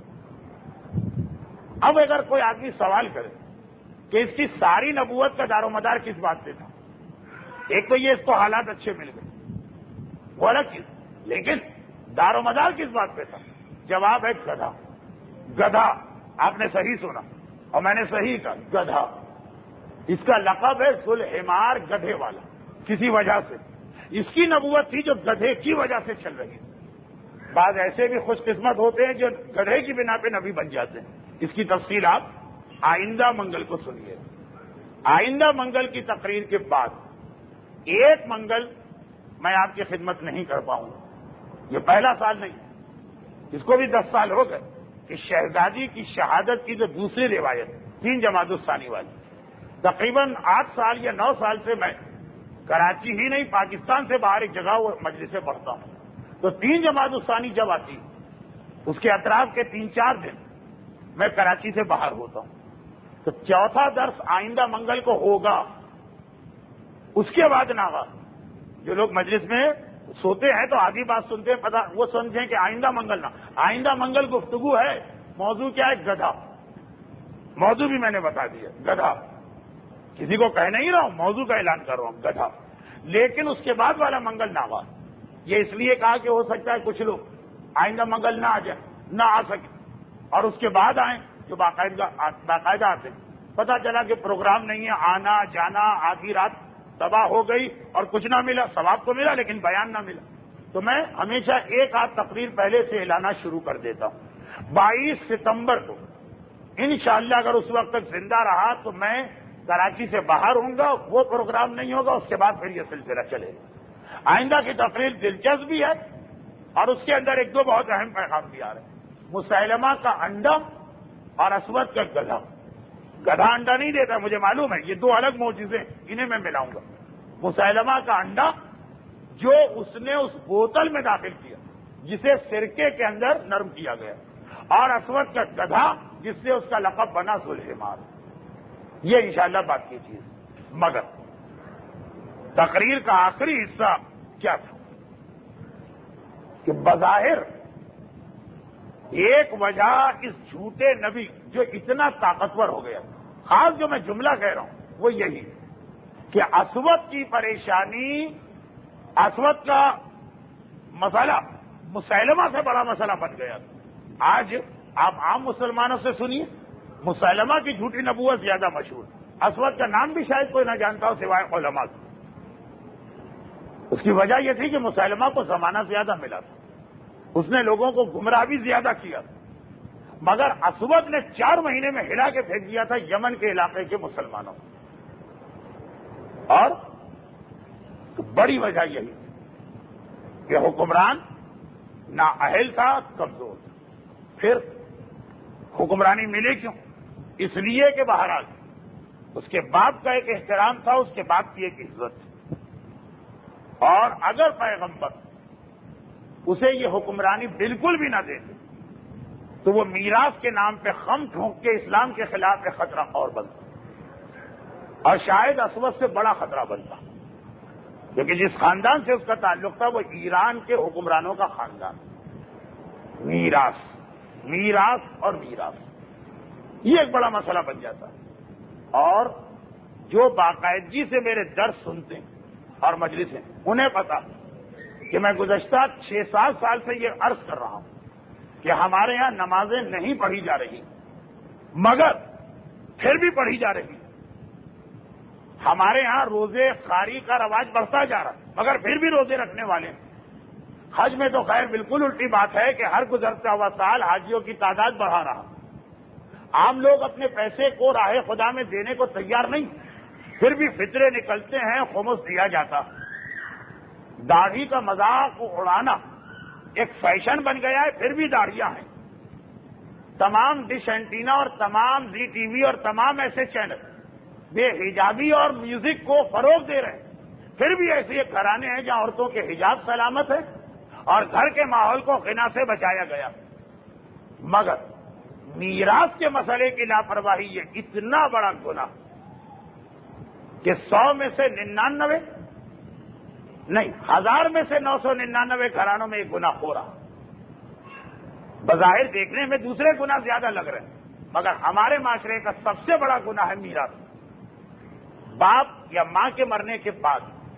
[SPEAKER 1] اب اگر کوئی آدمی سوال کرے کہ اس کی ساری نبوت کا دار و مدار کس بات پہ تھا، ایک تو یہ اس کو حالات اچھے مل گئے، وہ الگ چیز، لیکن دار و مدار کس بات پہ تھا؟ جواب ہے گدھا. گدھا، آپ نے صحیح سنا اور میں نے صحیح کہا، گدھا. اس کا لقب ہے ذوالحمار، گدھے والا. کسی وجہ سے اس کی نبوت تھی جو گدھے کی وجہ سے چل رہی ہے. بعض ایسے بھی خوش قسمت ہوتے ہیں جو گدھے کی بنا پہ نبی بن جاتے ہیں. اس کی تفصیل آپ آئندہ منگل کو سنیے. آئندہ منگل کی تقریر کے بعد 1 منگل میں آپ کی خدمت نہیں کر پاؤں گا. یہ پہلا سال نہیں، اس کو بھی 10 سال ہو گئے کہ شہزادی کی شہادت کی جو دوسری روایت 3 جمادی الثانی والی، تقریباً 8 سال یا 9 سال سے میں کراچی ہی نہیں پاکستان سے باہر ایک جگہ وہ مجلسیں پڑھتا ہوں. تو 3 جمادی الثانی جب آتی اس کے اطراف کے 3-4 دن میں کراچی سے باہر ہوتا ہوں. تو چوتھا درس آئندہ منگل کو ہوگا. اس کے بعد ناغا جو لوگ مجلس میں سوتے ہیں تو آدھی بات سنتے ہیں، پتہ وہ سمجھیں کہ آئندہ منگل نہ، آئندہ منگل گفتگو ہے. موضوع کیا ہے؟ گدھا. موضوع بھی میں نے بتا دیا، گدھا. کسی کو کہہ نہیں رہا ہوں، موضوع کا اعلان کر رہا ہوں، گدھا. لیکن اس کے بعد والا منگل ناوا، یہ اس لیے کہا کہ ہو سکتا ہے کچھ لوگ آئندہ منگل نہ آ جائے، نہ آ سکے، اور اس کے بعد آئیں جو باقاعدہ آتے. پتا چلا کہ پروگرام نہیں ہے، آنا جانا، آدھی رات تباہ ہو گئی اور کچھ نہ ملا. ثواب تو ملا لیکن بیان نہ ملا. تو میں ہمیشہ ایک آدھ تقریر پہلے سے اعلانہ شروع کر دیتا ہوں. 22 ستمبر کو انشاءاللہ اگر اس وقت تک زندہ رہا تو میں کراچی سے باہر ہوں گا، وہ پروگرام نہیں ہوگا. اس کے بعد پھر یہ سلسلہ چلے گا. آئندہ کی تقریر دلچسپ بھی ہے اور اس کے اندر ایک دو بہت اہم پیغام بھی آ رہے ہیں. مسیلمہ کا انڈا اور اسود کا گدھا. گدھا انڈا نہیں دیتا مجھے معلوم ہے، یہ دو الگ معجزے، انہیں میں ملاؤں گا. مسیلمہ کا انڈا جو اس نے اس بوتل میں داخل کیا جسے سرکے کے اندر نرم کیا گیا، اور اسود کا گدھا جس سے اس کا لقب بنا ذوالحمار. یہ انشاءاللہ بات کی چیز. مگر تقریر کا آخری حصہ کیا تھا کہ بظاہر ایک وجہ اس جھوٹے نبی جو اتنا طاقتور ہو گیا، خاص جو میں جملہ کہہ رہا ہوں وہ یہی کہ اسود کی پریشانی، اسود کا مسئلہ مسیلمہ سے بڑا مسئلہ بن گیا. آج آپ عام مسلمانوں سے سنیے، مسیلمہ کی جھوٹی نبوت زیادہ مشہور، اسود کا نام بھی شاید کوئی نہ جانتا ہو سوائے علماء کے. اس کی وجہ یہ تھی کہ مسیلمہ کو زمانہ زیادہ ملا تھا، اس نے لوگوں کو گمراہ بھی زیادہ کیا تھا. مگر اسود نے 4 مہینے میں ہلا کے پھینک دیا تھا یمن کے علاقے کے مسلمانوں کو. اور بڑی وجہ یہی تھی کہ حکمران نااہل تھا، کمزور تھا. پھر حکمرانی ملی کیوں؟ اس لیے کہ بہرحال اس کے باپ کا ایک احترام تھا، اس کے باپ کی ایک عزت تھی. اور اگر پیغمبر اسے یہ حکمرانی بالکل بھی نہ دیتے تو وہ میراث کے نام پہ خم ٹھونک کے اسلام کے خلاف ایک خطرہ اور بنتا، اور شاید اسود سے بڑا خطرہ بنتا، کیونکہ جس خاندان سے اس کا تعلق تھا وہ ایران کے حکمرانوں کا خاندان. میراث اور میراث یہ ایک بڑا مسئلہ بن جاتا. اور جو باقاعدگی سے میرے درس سنتے ہیں اور مجلسیں، انہیں پتا کہ میں گزشتہ 6-7 سال سے یہ عرض کر رہا ہوں کہ ہمارے ہاں نمازیں نہیں پڑھی جا رہی، مگر پھر بھی پڑھی جا رہی. ہمارے ہاں روزے خاری کا رواج بڑھتا جا رہا مگر پھر بھی روزے رکھنے والے ہیں. حج میں تو خیر بالکل الٹی بات ہے کہ ہر گزرتا ہوا سال حاجیوں کی تعداد بڑھا رہا. عام لوگ اپنے پیسے کو راہ خدا میں دینے کو تیار نہیں، پھر بھی فطرے نکلتے ہیں، خمس دیا جاتا. داڑھی کا مذاق اڑانا ایک فیشن بن گیا ہے، پھر بھی داڑھیاں ہیں. تمام ڈش اینٹینا اور تمام زی ٹی وی اور تمام ایسے چینل بے حجابی اور میوزک کو فروغ دے رہے ہیں، پھر بھی ایسے ایک گھرانے ہیں جہاں عورتوں کے حجاب سلامت ہے اور گھر کے ماحول کو غنا سے بچایا گیا. مگر میراث کے مسئلے کی لاپرواہی یہ اتنا بڑا گناہ کہ 100 میں سے 99 نہیں، 1000 میں سے 999 گھرانوں میں یہ گناہ ہو رہا. بظاہر دیکھنے میں دوسرے گناہ زیادہ لگ رہے ہیں، مگر ہمارے معاشرے کا سب سے بڑا گناہ ہے میراث. باپ یا ماں کے مرنے کے بعد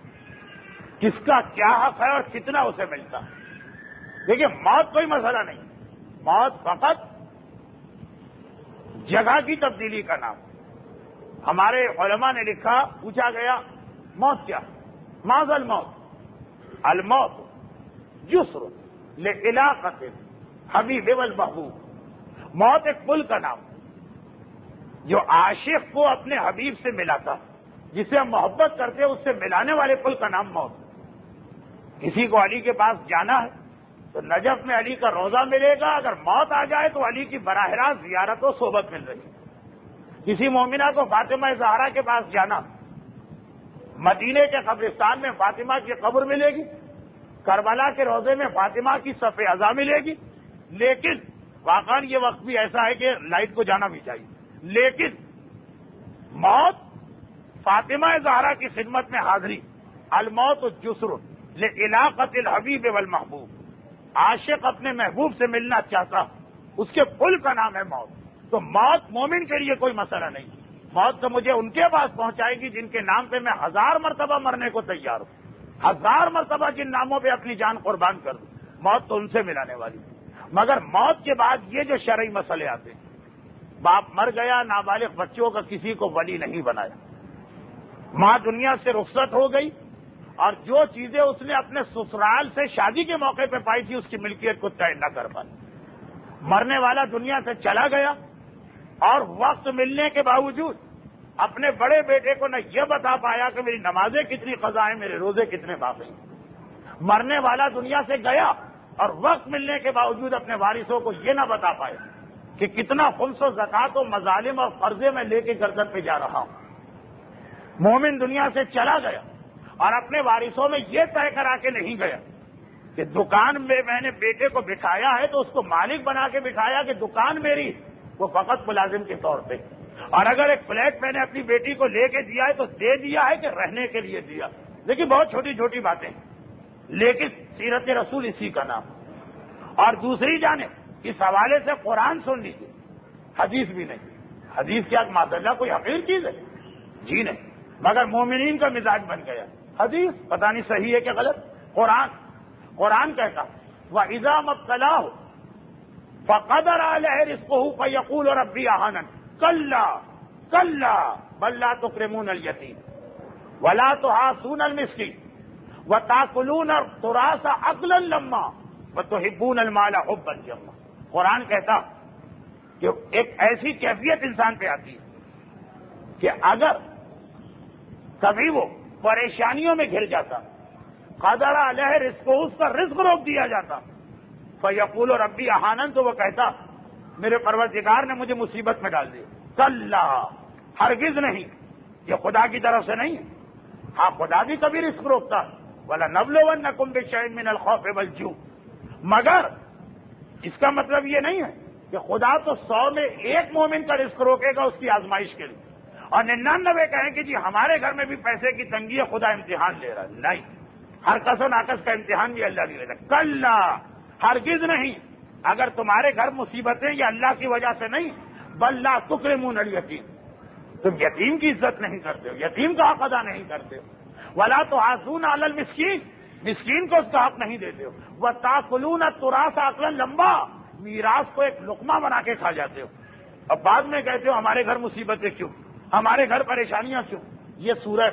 [SPEAKER 1] کس کا کیا حق ہے اور کتنا اسے ملتا ہے. دیکھیے، موت کوئی مسئلہ نہیں، موت فقط جگہ کی تبدیلی کا نام. ہمارے علماء نے لکھا، پوچھا گیا موت کیا؟ ماذا الموت؟ الموت جسر لعلاقۃ حبیب والمحبوب. موت ایک پل کا نام جو عاشق کو اپنے حبیب سے ملاتا، جسے ہم محبت کرتے ہیں اس سے ملانے والے پل کا نام موت. کسی کو علی کے پاس جانا ہے تو نجف میں علی کا روزہ ملے گا، اگر موت آ جائے تو علی کی براہ راست زیارت و صحبت مل رہی. کسی مومنہ کو فاطمہ زہرا کے پاس جانا، مدینے کے قبرستان میں فاطمہ کی قبر ملے گی، کربلا کے روزے میں فاطمہ کی صف اعضا ملے گی. لیکن واقعا یہ وقت بھی ایسا ہے کہ لائٹ کو جانا بھی چاہیے، لیکن موت فاطمہ زہرا کی خدمت میں حاضری. الموت جسر لعلاقۃ الحبیب والمحبوب. عاشق اپنے محبوب سے ملنا چاہتا، اس کے پل کا نام ہے موت. تو موت مومن کے لیے کوئی مسئلہ نہیں. موت تو مجھے ان کے پاس پہنچائے گی جن کے نام پہ میں 1000 مرتبہ مرنے کو تیار ہوں. 1000 مرتبہ جن ناموں پہ اپنی جان قربان کر دوں. موت تو ان سے ملانے والی. مگر موت کے بعد یہ جو شرعی مسئلے آتے ہیں، باپ مر گیا، نابالغ بچوں کا کسی کو ولی نہیں بنایا، ماں دنیا سے رخصت ہو گئی، اور جو چیزیں اس نے اپنے سسرال سے شادی کے موقع پہ پائی تھی اس کی ملکیت کو طے نہ کر پائی. مرنے والا دنیا سے چلا گیا اور وقت ملنے کے باوجود اپنے بڑے بیٹے کو نہ یہ بتا پایا کہ میری نمازیں کتنی قضا ہیں، میرے روزے کتنے باقی ہیں. مرنے والا دنیا سے گیا اور وقت ملنے کے باوجود اپنے وارثوں کو یہ نہ بتا پایا کہ کتنا خمس و زکوٰۃ و مظالم اور قرضے میں لے کے گردن پہ جا رہا ہوں. مومن دنیا سے چلا گیا اور اپنے وارثوں میں یہ طے کرا کے نہیں گیا کہ دکان میں نے بیٹے کو بٹھایا ہے تو اس کو مالک بنا کے بٹھایا کہ دکان میری، وہ فقط ملازم کے طور پہ. اور اگر ایک فلیٹ میں نے اپنی بیٹی کو لے کے دیا ہے تو دے دیا ہے کہ رہنے کے لیے دیا. لیکن بہت چھوٹی چھوٹی باتیں ہیں، لیکن سیرت رسول اسی کا نام. اور دوسری جانب اس حوالے سے قرآن سن لیجیے، حدیث بھی نہیں. حدیث کیا معذاللہ کوئی حقیر چیز ہے؟ جی نہیں، مگر مومنین کا مزاج بن گیا. حدیث پتہ نہیں صحیح ہے کہ غلط. قرآن کہتا وَإِذَا مَبْتَلَاهُ فَقَدَرَ عَلَيْهِ رِزْقَهُ فَيَقُولُ رَبِّي أَهَانَنِ كَلَّا بَل لَّا تُكْرِمُونَ الْيَتِيمَ وَلَا تُحَاضُّونَ الْمِسْكِينَ وَتَأْكُلُونَ التُّرَاثَ أَكْلًا لَّمًّا وَتُحِبُّونَ الْمَالَ حُبًّا جَمًّا. قرآن کہتا کہ ایک ایسی کیفیت انسان پہ آتی ہے کہ اگر کبھی وہ پریشانیوں میں گھر جاتا، قدر علیہ رزق، اس کا رزق روک دیا جاتا، فیقول ربی اہانن، تو وہ کہتا میرے پروردگار نے مجھے مصیبت میں ڈال دیا. کلا، ہرگز نہیں، یہ خدا کی طرف سے نہیں ہے. ہاں خدا بھی کبھی رزق روکتا، وَلَنَبْلُوَنَّكُمْ بِشَيْءٍ مِّنَ الْخَوْفِ وَالْجُوعِ، مگر اس کا مطلب یہ نہیں ہے کہ خدا تو 100 میں 1 مومن کا رزق روکے گا اس کی آزمائش کے لیے، اور 99 کہیں کہ جی ہمارے گھر میں بھی پیسے کی تنگی ہے، خدا امتحان لے رہا ہے. نہیں، ہر کس و ناقص کا امتحان بھی اللہ نہیں لیتا. کلا، ہرگز نہیں. اگر تمہارے گھر مصیبتیں یہ اللہ کی وجہ سے نہیں، بل لا تکرمون الیتیم، تم یتیم کی عزت نہیں کرتے ہو، یتیم کا حق ادا نہیں کرتے ہو. ولا تحاضون علی المسکین، مسکین کو اس کا حق نہیں دیتے ہو. وتاکلون التراث اکلا لمبا، میراث کو ایک لقمہ بنا کے کھا جاتے ہو. اب بعد میں کہتے ہو ہمارے گھر مصیبتیں کیوں، ہمارے گھر پریشانیاں کیوں. یہ سورہ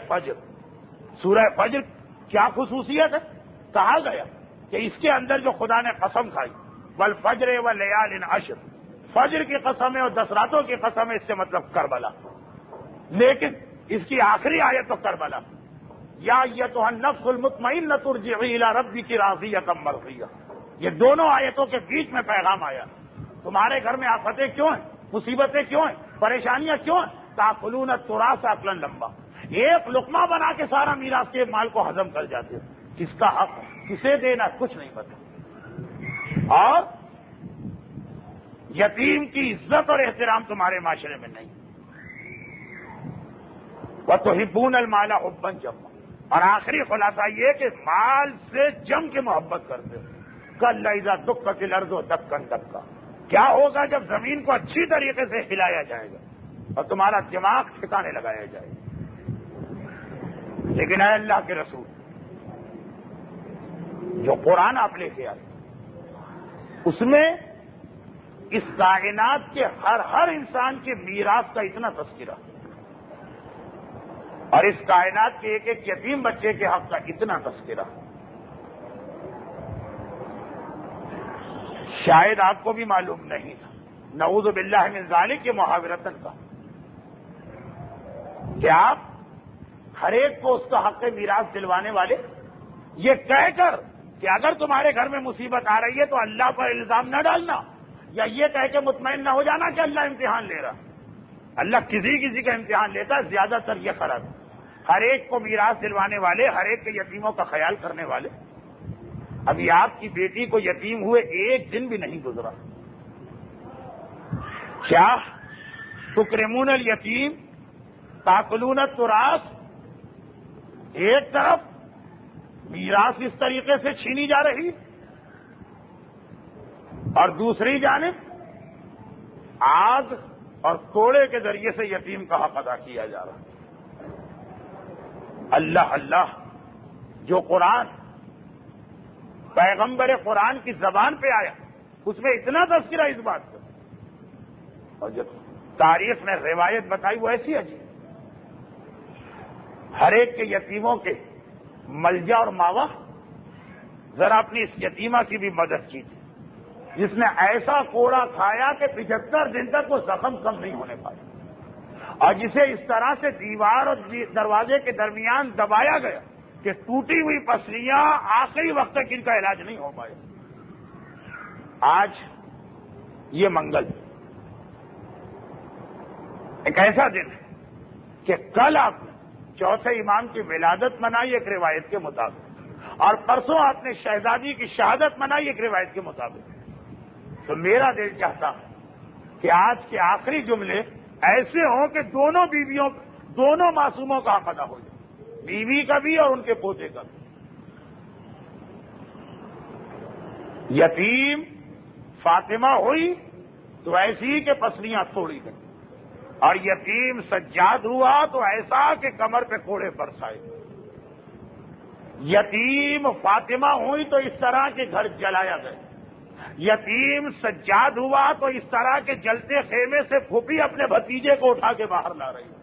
[SPEAKER 1] فجر کیا خصوصیت ہے؟ کہا گیا کہ اس کے اندر جو خدا نے قسم کھائی، والفجر ولیال عشر، فجر کی قسم ہے اور 10 راتوں کی قسم ہے، اس سے مطلب کربلا. لیکن اس کی آخری آیت تو کربلا، یا ایتھا النفس المطمئنۃ ارجعی الی ربک راضیۃ مرضیہ. یہ دونوں آیتوں کے بیچ میں پیغام آیا، تمہارے گھر میں آفتیں کیوں ہیں، مصیبتیں کیوں ہیں، پریشانیاں کیوں ہیں؟ تاکلون التراث اکلا لمبا، ایک لقمہ بنا کے سارا میراث کے مال کو ہضم کر جاتے ہو. کس کا حق، کسے دینا، کچھ نہیں پتا. اور یتیم کی عزت اور احترام تمہارے معاشرے میں نہیں. وَتُحِبُّونَ الْمَالَ حُبًّا جَمًّا، اور آخری خلاصہ یہ کہ مال سے جم کے محبت کرتے ہو. کَلَّا اِذَا دُکَّتِ الْأَرْضُ دَکًّا دَکًّا، کیا ہوگا جب زمین کو اچھی طریقے سے ہلایا جائے گا اور تمہارا دماغ ٹھکانے لگایا جائے گا. لیکن اے اللہ کے رسول، جو قرآن آپ لے کے آئے اس میں اس کائنات کے ہر انسان کے میراث کا اتنا تذکرہ، اور اس کائنات کے ایک ایک یتیم بچے کے حق کا اتنا تذکرہ، شاید آپ کو بھی معلوم نہیں تھا. نعوذ باللہ من ذالک، یہ محاورتن کا کہ آپ ہر ایک کو اس کا حق میراث دلوانے والے، یہ کہہ کر کہ اگر تمہارے گھر میں مصیبت آ رہی ہے تو اللہ پر الزام نہ ڈالنا، یا یہ کہہ کے مطمئن نہ ہو جانا کہ اللہ امتحان لے رہا. اللہ کسی کا امتحان لیتا ہے، زیادہ تر یہ فرض، ہر ایک کو میراث دلوانے والے، ہر ایک کے یتیموں کا خیال کرنے والے. ابھی آپ کی بیٹی کو یتیم ہوئے 1 دن بھی نہیں گزرا، کیا تکرمون الیتیم تاکلون التراث، ایک طرف میراث اس طریقے سے چھینی جا رہی اور دوسری جانب آگ اور کوڑے کے ذریعے سے یتیم کا حق ادا کیا جا رہا ہے۔ اللہ اللہ، جو قرآن پیغمبر قرآن کی زبان پہ آیا اس میں اتنا تذکرہ اس بات کا، اور جو تاریخ نے روایت بتائی وہ ایسی عجیب، ہر ایک کے یتیموں کے ملجا اور ماوا، ذرا اپنی اس یتیمہ کی بھی مدد کیجیے جس نے ایسا کوڑا کھایا کہ 75 دن تک وہ زخم کم نہیں ہونے پایا، اور جسے اس طرح سے دیوار اور دروازے کے درمیان دبایا گیا کہ ٹوٹی ہوئی پسلیاں آخری وقت تک ان کا علاج نہیں ہو پایا۔ آج یہ منگل ایک ایسا دن ہے کہ کل آپ نے چوتھے امام کی ولادت منائی ایک روایت کے مطابق، اور پرسوں آپ نے شہزادی کی شہادت منائی ایک روایت کے مطابق، تو میرا دل چاہتا کہ آج کے آخری جملے ایسے ہوں کہ دونوں بیویوں، دونوں معصوموں کا حق ادا ہو جائے، بیوی کا بھی اور ان کے پوتے کا بھی۔ یتیم فاطمہ ہوئی تو ایسی کہ پسلیاں توڑی گئی، اور یتیم سجاد ہوا تو ایسا کہ کمر پہ کوڑے برسائے۔ یتیم فاطمہ ہوئی تو اس طرح کے گھر جلایا گیا، یتیم سجاد ہوا تو اس طرح کے جلتے خیمے سے پھوپھی اپنے بھتیجے کو اٹھا کے باہر لا رہی۔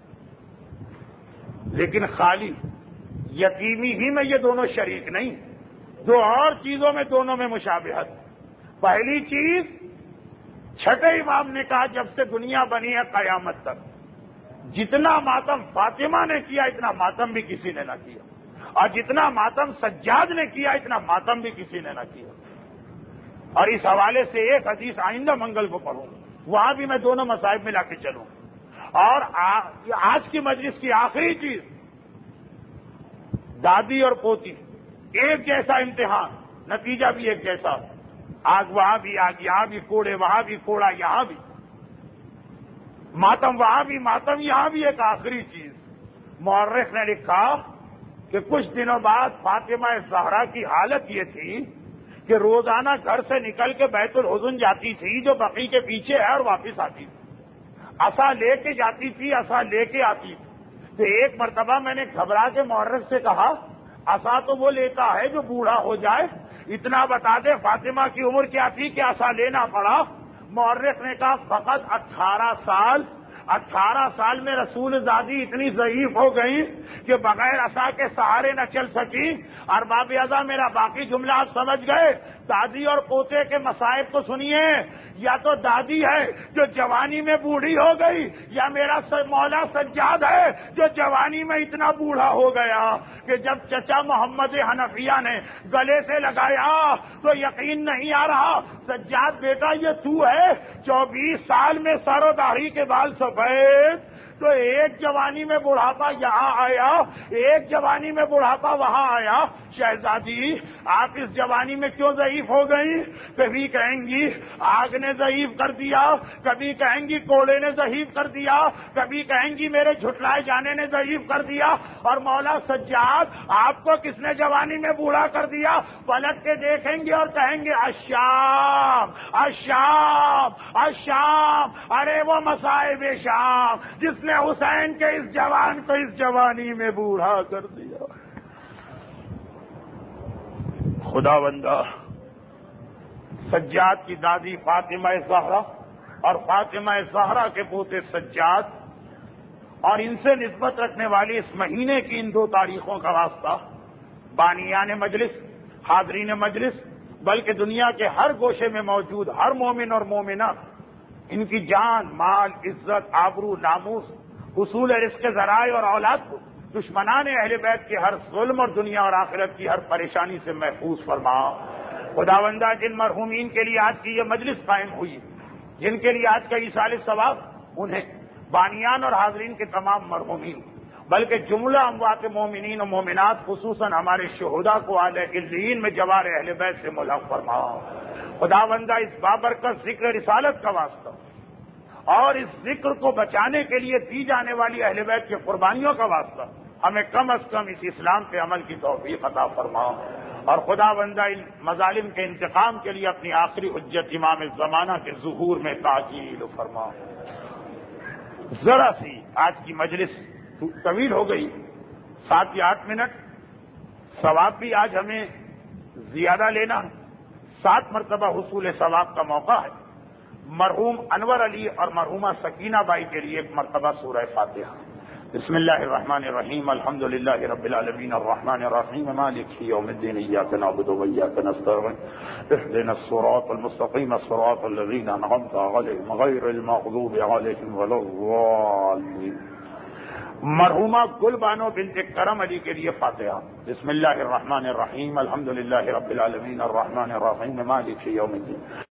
[SPEAKER 1] لیکن خالی یتیمی ہی میں یہ دونوں شریک نہیں، دو اور چیزوں میں دونوں میں مشابہت۔ پہلی چیز، چھٹے امام نے کہا جب سے دنیا بنی ہے قیامت تک جتنا ماتم فاطمہ نے کیا اتنا ماتم بھی کسی نے نہ کیا، اور جتنا ماتم سجاد نے کیا اتنا ماتم بھی کسی نے نہ کیا۔ اور اس حوالے سے ایک حدیث آئندہ منگل کو پڑھوں گا، وہاں بھی میں دونوں مصائب میں لا کے چلوں۔ اور آج کی مجلس کی آخری چیز، دادی اور پوتی ایک جیسا امتحان، نتیجہ بھی ایک جیسا، آگ وہاں بھی آگ، یہاں بھی کوڑے، وہاں بھی کوڑا، یہاں بھی ماتم، وہاں بھی ماتم، یہاں بھی ایک آخری چیز۔ مورخ نے لکھا کہ کچھ دنوں بعد فاطمہ زہرا کی حالت یہ تھی کہ روزانہ گھر سے نکل کے بیت الحزن جاتی تھی جو بقی کے پیچھے ہے، اور واپس آتی تھی، عصا لے کے جاتی تھی، عصا لے کے آتی تھی۔ تو ایک مرتبہ میں نے گھبرا کے مورخ سے کہا عصا تو وہ لیتا ہے جو بوڑھا ہو جائے، اتنا بتا دے فاطمہ کی عمر کیا تھی کہ عصا لینا پڑا؟ مورخ نے کہا فقط 18 سال۔ 18 سال میں رسول زادی اتنی ضعیف ہو گئی کہ بغیر عصا کے سہارے نہ چل سکی۔ ارباب اعضاء میرا باقی جملہ آپ سمجھ گئے۔ دادی اور پوتے کے مصائب تو سنیے، یا تو دادی ہے جو جوانی میں بوڑھی ہو گئی، یا میرا مولا سجاد ہے جو جوانی میں اتنا بوڑھا ہو گیا کہ جب چچا محمد حنفیہ نے گلے سے لگایا تو یقین نہیں آ رہا، سجاد بیٹا یہ تو ہے؟ 24 سال میں سر و داڑھی کے بال سفید، تو ایک جوانی میں بڑھاپا یہاں آیا، ایک جوانی میں بڑھاپا وہاں آیا۔ شہزادی آپ اس جوانی میں کیوں ضعیف ہو گئی؟ کبھی کہیں گی آگ نے ضعیف کر دیا، کبھی کہیں گی کوڑے نے ضعیف کر دیا، کبھی کہیں گی میرے جھٹلائے جانے نے ضعیف کر دیا۔ اور مولا سجاد آپ کو کس نے جوانی میں بوڑھا کر دیا؟ پلٹ کے دیکھیں گے اور کہیں گے الشام الشام الشام، ارے وہ مصائب شام جس نے حسین کے اس جوان کو اس جوانی میں بوڑھا کر دیا۔ خدا بندہ، سجاد کی دادی فاطمہ زہرا اور فاطمہ زہرا کے پوتے سجاد، اور ان سے نسبت رکھنے والی اس مہینے کی ان 2 تاریخوں کا واسطہ بانیان مجلس، حاضرین مجلس، بلکہ دنیا کے ہر گوشے میں موجود ہر مومن اور مومنہ، ان کی جان، مال، عزت، آبرو، ناموس، حصول رزق کے ذرائع اور اولاد کو دشمنان اہل بیت کے ہر ظلم اور دنیا اور آخرت کی ہر پریشانی سے محفوظ فرما۔ خداوندہ جن مرحومین کے لیے آج کی یہ مجلس قائم ہوئی، جن کے لیے آج کا ایصال ثواب، انہیں بانیان اور حاضرین کے تمام مرحومین، بلکہ جملہ اموات مومنین و مومنات، خصوصاً ہمارے شہداء کو اعلی علیین میں جوار اہل بیت سے ملحق فرما۔ خداوندہ اس بابرکت ذکر رسالت کا واسطہ اور اس ذکر کو بچانے کے لیے دی جانے والی اہل بیت کی قربانیوں کا واسطہ ہمیں کم از کم اس اسلام پہ عمل کی توفیق عطا فرما۔ اور خدا بندہ ان مظالم کے انتقام کے لیے اپنی آخری حجت امام الزمانہ کے ظہور میں تعجیل فرما. ذرا سی آج کی مجلس طویل ہو گئی، 7 یا 8 منٹ. ثواب بھی آج ہمیں زیادہ لینا ہے، 7 مرتبہ حصول ثواب کا موقع ہے. مرحوم انور علی اور مرحومہ سکینہ بائی کے لیے ایک مرتبہ سورہ فاتحہ. بسم اللہ الرحمن الرحیم الحمد للہ رب العالمین الرحمن الرحیم مالک یوم الدین ایاک نعبد و ایاک نستعین اهدنا الصراط المستقیم صراط الذین انعمت علیہم غیر المغضوب علیہم ولا الضالین. مرحومہ گل بانو بنت کرم علی کے لیے فاتحہ. بسم اللہ الرحمن الرحیم الحمد للہ رب العالمین الرحمن الرحیم مالک یوم الدین.